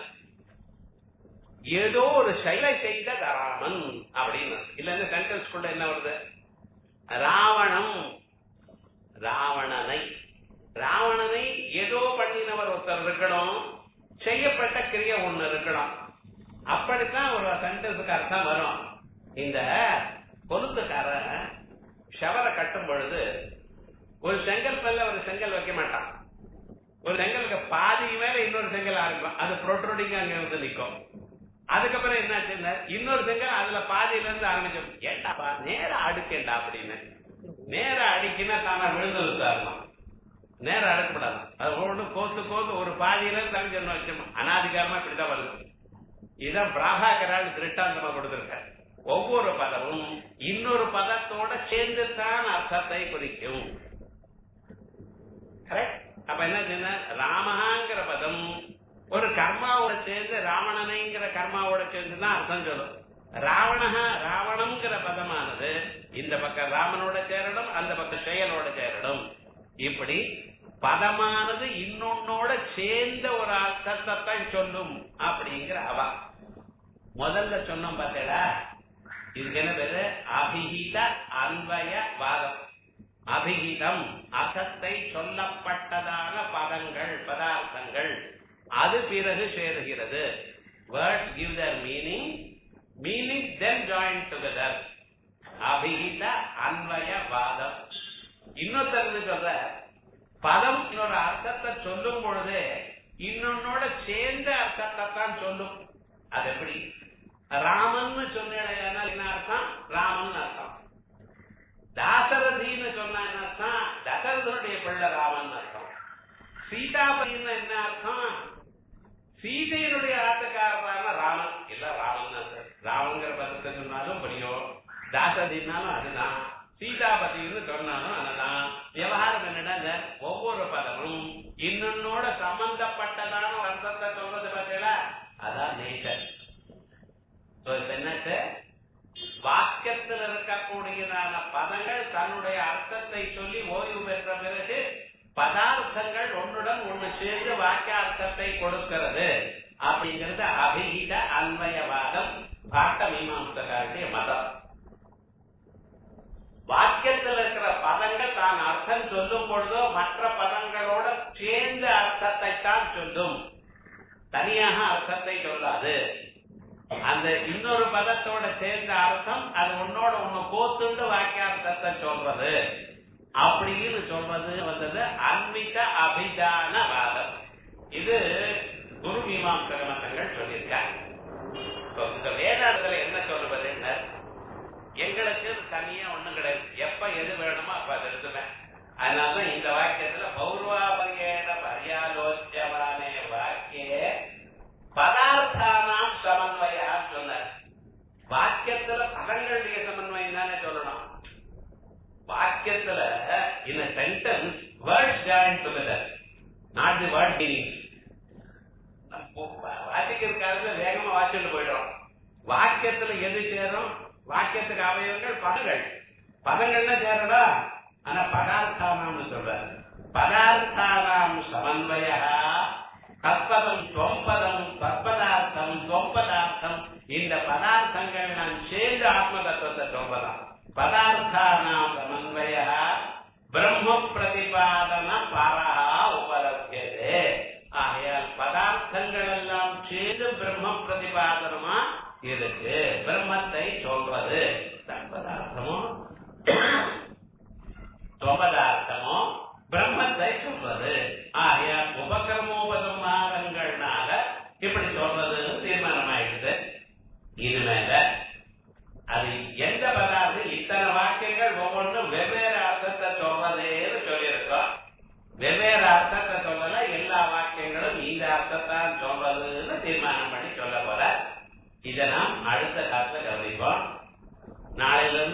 ஏதோ ஒரு செயலை செய்த ராமன் அப்படின்னு, இல்ல சென்டென்ஸ் குள்ள என்ன வருது, ராவணம் ராவணனை, ராவணனை ஏதோ பண்ணினவர் ஒருத்தர் இருக்கணும், செய்யப்பட்ட கிரியை ஒண்ணு இருக்கணும். அப்படித்தான் ஒரு சென்டென்ஸுக்கு அர்த்தம் வரும். இந்த கொலுத்துக்காரன் ஷவரை கட்டும் பொழுது ஒரு செங்கல் மேல ஒரு செங்கல் வைக்க மாட்டான். ஒரு செங்கலுக்கு பாதி மேல இன்னொரு செங்கல் ஆரம்பிக்கும், அது ப்ரோட்ரூடிங் அங்க வந்து நிற்கும். அதுக்கப்புறம் என்னாச்சுன்னா இன்னொரு செங்கல் அதுல பாதியில இருந்து ஆரம்பிச்சோம், ஏண்டாப்பா நேரா அடுக்கேண்டா அப்படின்னு. நேரா அடிக்கினா தானா விழுந்தது காரணம், நேரம் அடுக்கப்படாது. அது ஒண்ணு கோத்து கோத்து ஒரு பாதியில இருந்து அறிஞ்சு வச்சோம். அனாதிகாரமா இப்படிதான் வருது. இதான் பிராபாகரால் திருட்டாந்தமா கொடுத்திருக்க. ஒவ்வொரு பதமும் இன்னொரு பதத்தோட சேர்ந்து தான் அர்த்தத்தை குறிக்கும். அப்ப என்ன சொன்ன, ராமஹாங்கிற பதம் ஒரு கர்மாவோட சேர்ந்து ராவணனைங்கிற கர்மாவோட சேர்ந்துதான் அர்த்தம் சொல்லும். ராவணஹா ராவணம்ங்கிற பதமானது இந்த பக்கம் ராமனோட சேரணும், அந்த பக்கம் செயலோட சேரணும். இப்படி பதமானது இன்னொன்னோட சேர்ந்த ஒரு அர்த்தத்தை தான் சொல்லும் அப்படிங்கிற அவா. முதல்ல சொன்னோம் பார்த்தேடா, இதுக்கு என்ன பேரு? அபிஹித அன்வய வாதம். அபிஹிதம் அர்த்தத்தை சொல்லப்பட்டதான பதங்கள், பதார்த்தங்கள், அது பிறகு சேருகிறது. Words give their meaning, meaning then join together. அபிஹித அன்வய வாதம். இன்னொருத்தர் சொல்ற பதம் இன்னொரு அர்த்தத்தை சொல்லும் பொழுது இன்னொன்னோட சேர்ந்த அர்த்தத்தை தான் சொல்லும். அது எப்படி? ராமன் சொன்னால் என்ன அர்த்தம்? ராமன் அர்த்தம். தாசரதின்னு சொன்னா என்ன அர்த்தம்? தசரதனுடைய பிள்ளை ராமன் அர்த்தம். சீதாபதினு என்ன அர்த்தம்? சீதையினுடைய ஆட்டக்காரரான ராமன். இல்ல ராமன் அர்த்தம். ராமங்கிற பதத்தை சொன்னாலும் படியும், தாசரதினாலும் அதுதான், சீதாபதினு சொன்னாலும் அதுதான். விவகாரம் என்னன்னா ஒவ்வொரு பதமும் இன்னொன்னோட சம்பந்தப்பட்டதான அர்த்தத்தை சொல்றது பார்த்தீங்களா, அதான் நேச்சர். என்னட்டு வாக்கியத்தில் இருக்கக்கூடியதான பதங்கள் தன்னுடைய அர்த்தத்தை சொல்லி ஓய்வு பெற்ற பிறகு பதார்த்தங்கள் ஒன்றுடன் ஒன்று சேர்ந்து வாக்கியார்த்தத்தை கொடுக்கிறது அப்படிங்கிறது அபிஹித அன்வயவாதம், பாட்ட மீமாம்சகாருடைய மதம். வாக்கியத்தில் இருக்கிற பதங்கள் தான் அர்த்தம் சொல்லும் பொழுதோ மற்ற பதங்களோட சேர்ந்த அர்த்தத்தை தான் சொல்லும், தனியாக அர்த்தத்தை சொல்லாது. அந்த இன்னொரு பதத்தோட சேர்ந்த அர்த்தம் அது உன்னோட ஒண்ணு கோத்துண்டு வாக்கியார்த்தத்தை சொல்றது அப்படின்னு சொல்றது வந்தது அன்மித அபிதான வாதம். இது குரு மீமாம்சக மதங்கள் சொல்லியிருக்காங்க. இந்த வேதாந்தத்துல என்ன சொல்றது? எங்களுக்கு தனியா ஒண்ணும் கிடையாது, எப்ப எது வேணுமோ அப்ப அது எடுத்துவேன். அதனாலதான் இந்த வாக்கியத்துல பௌர்வாபரியேன பரியாலோச்சவானே வாக்கியே பதார்த்தானாம் சமன்வயா சொன்னார். வாக்கியத்துல பதங்களுடைய சமன்வயம் தானே சொல்லணும். வாக்கியத்துல in a sentence words join together, not the word meaning. வாசிக்கிறதுக்காக வேகமா வாசிட்டு போயிடும். வாக்கியத்துல எது சேரும்? வாக்கியத்துக்கு அவயவங்கள் பதங்கள். பதங்கள்னா சேரடா, ஆனா பதார்த்தானாம்னு சொல்றாரு. பதார்த்தானாம் சமன்வயா தத்பதம் தொம்பதம் தற்பதார்த்தம் தொம்பதார்த்தம். இந்த பதார்த்தங்கள் நான் சேர்ந்து ஆத்ம தத்துவத்தை சொல்றதான். பதார்த்தானாம் சமன்வயா பிரம்ம பிரதிபாதன பரஹா உபலப்யதே. ஆகையால் பதார்த்தங்கள் எல்லாம் சேர்ந்து பிரம்ம பிரதிபாதனமா இருக்கு, பிரம்மத்தை சொல்றது. தற்பதார்த்தமோ தொம்பதார்த்தமோ பிரம்மத்தை சொல்றது. ஆகையால் உபகர்மோபசம்ஹாரங்கள்னால இப்படி சொல்றது தீர்மானம் ஆயிடுது. இனிமேல அது எந்த பதார்த்தம் இத்தனை வாக்கியங்கள் ஒவ்வொன்றும் வெவ்வேறு அர்த்தத்தை சொல்றதேன்னு சொல்லியிருக்கோம். வெவ்வேறு அர்த்தத்தை சொல்லல, எல்லா வாக்கியங்களும் இந்த அர்த்தத்தான் சொல்றதுன்னு தீர்மானம் பண்ணி சொல்ல போற. இதை நாம் அடுத்த காலத்துல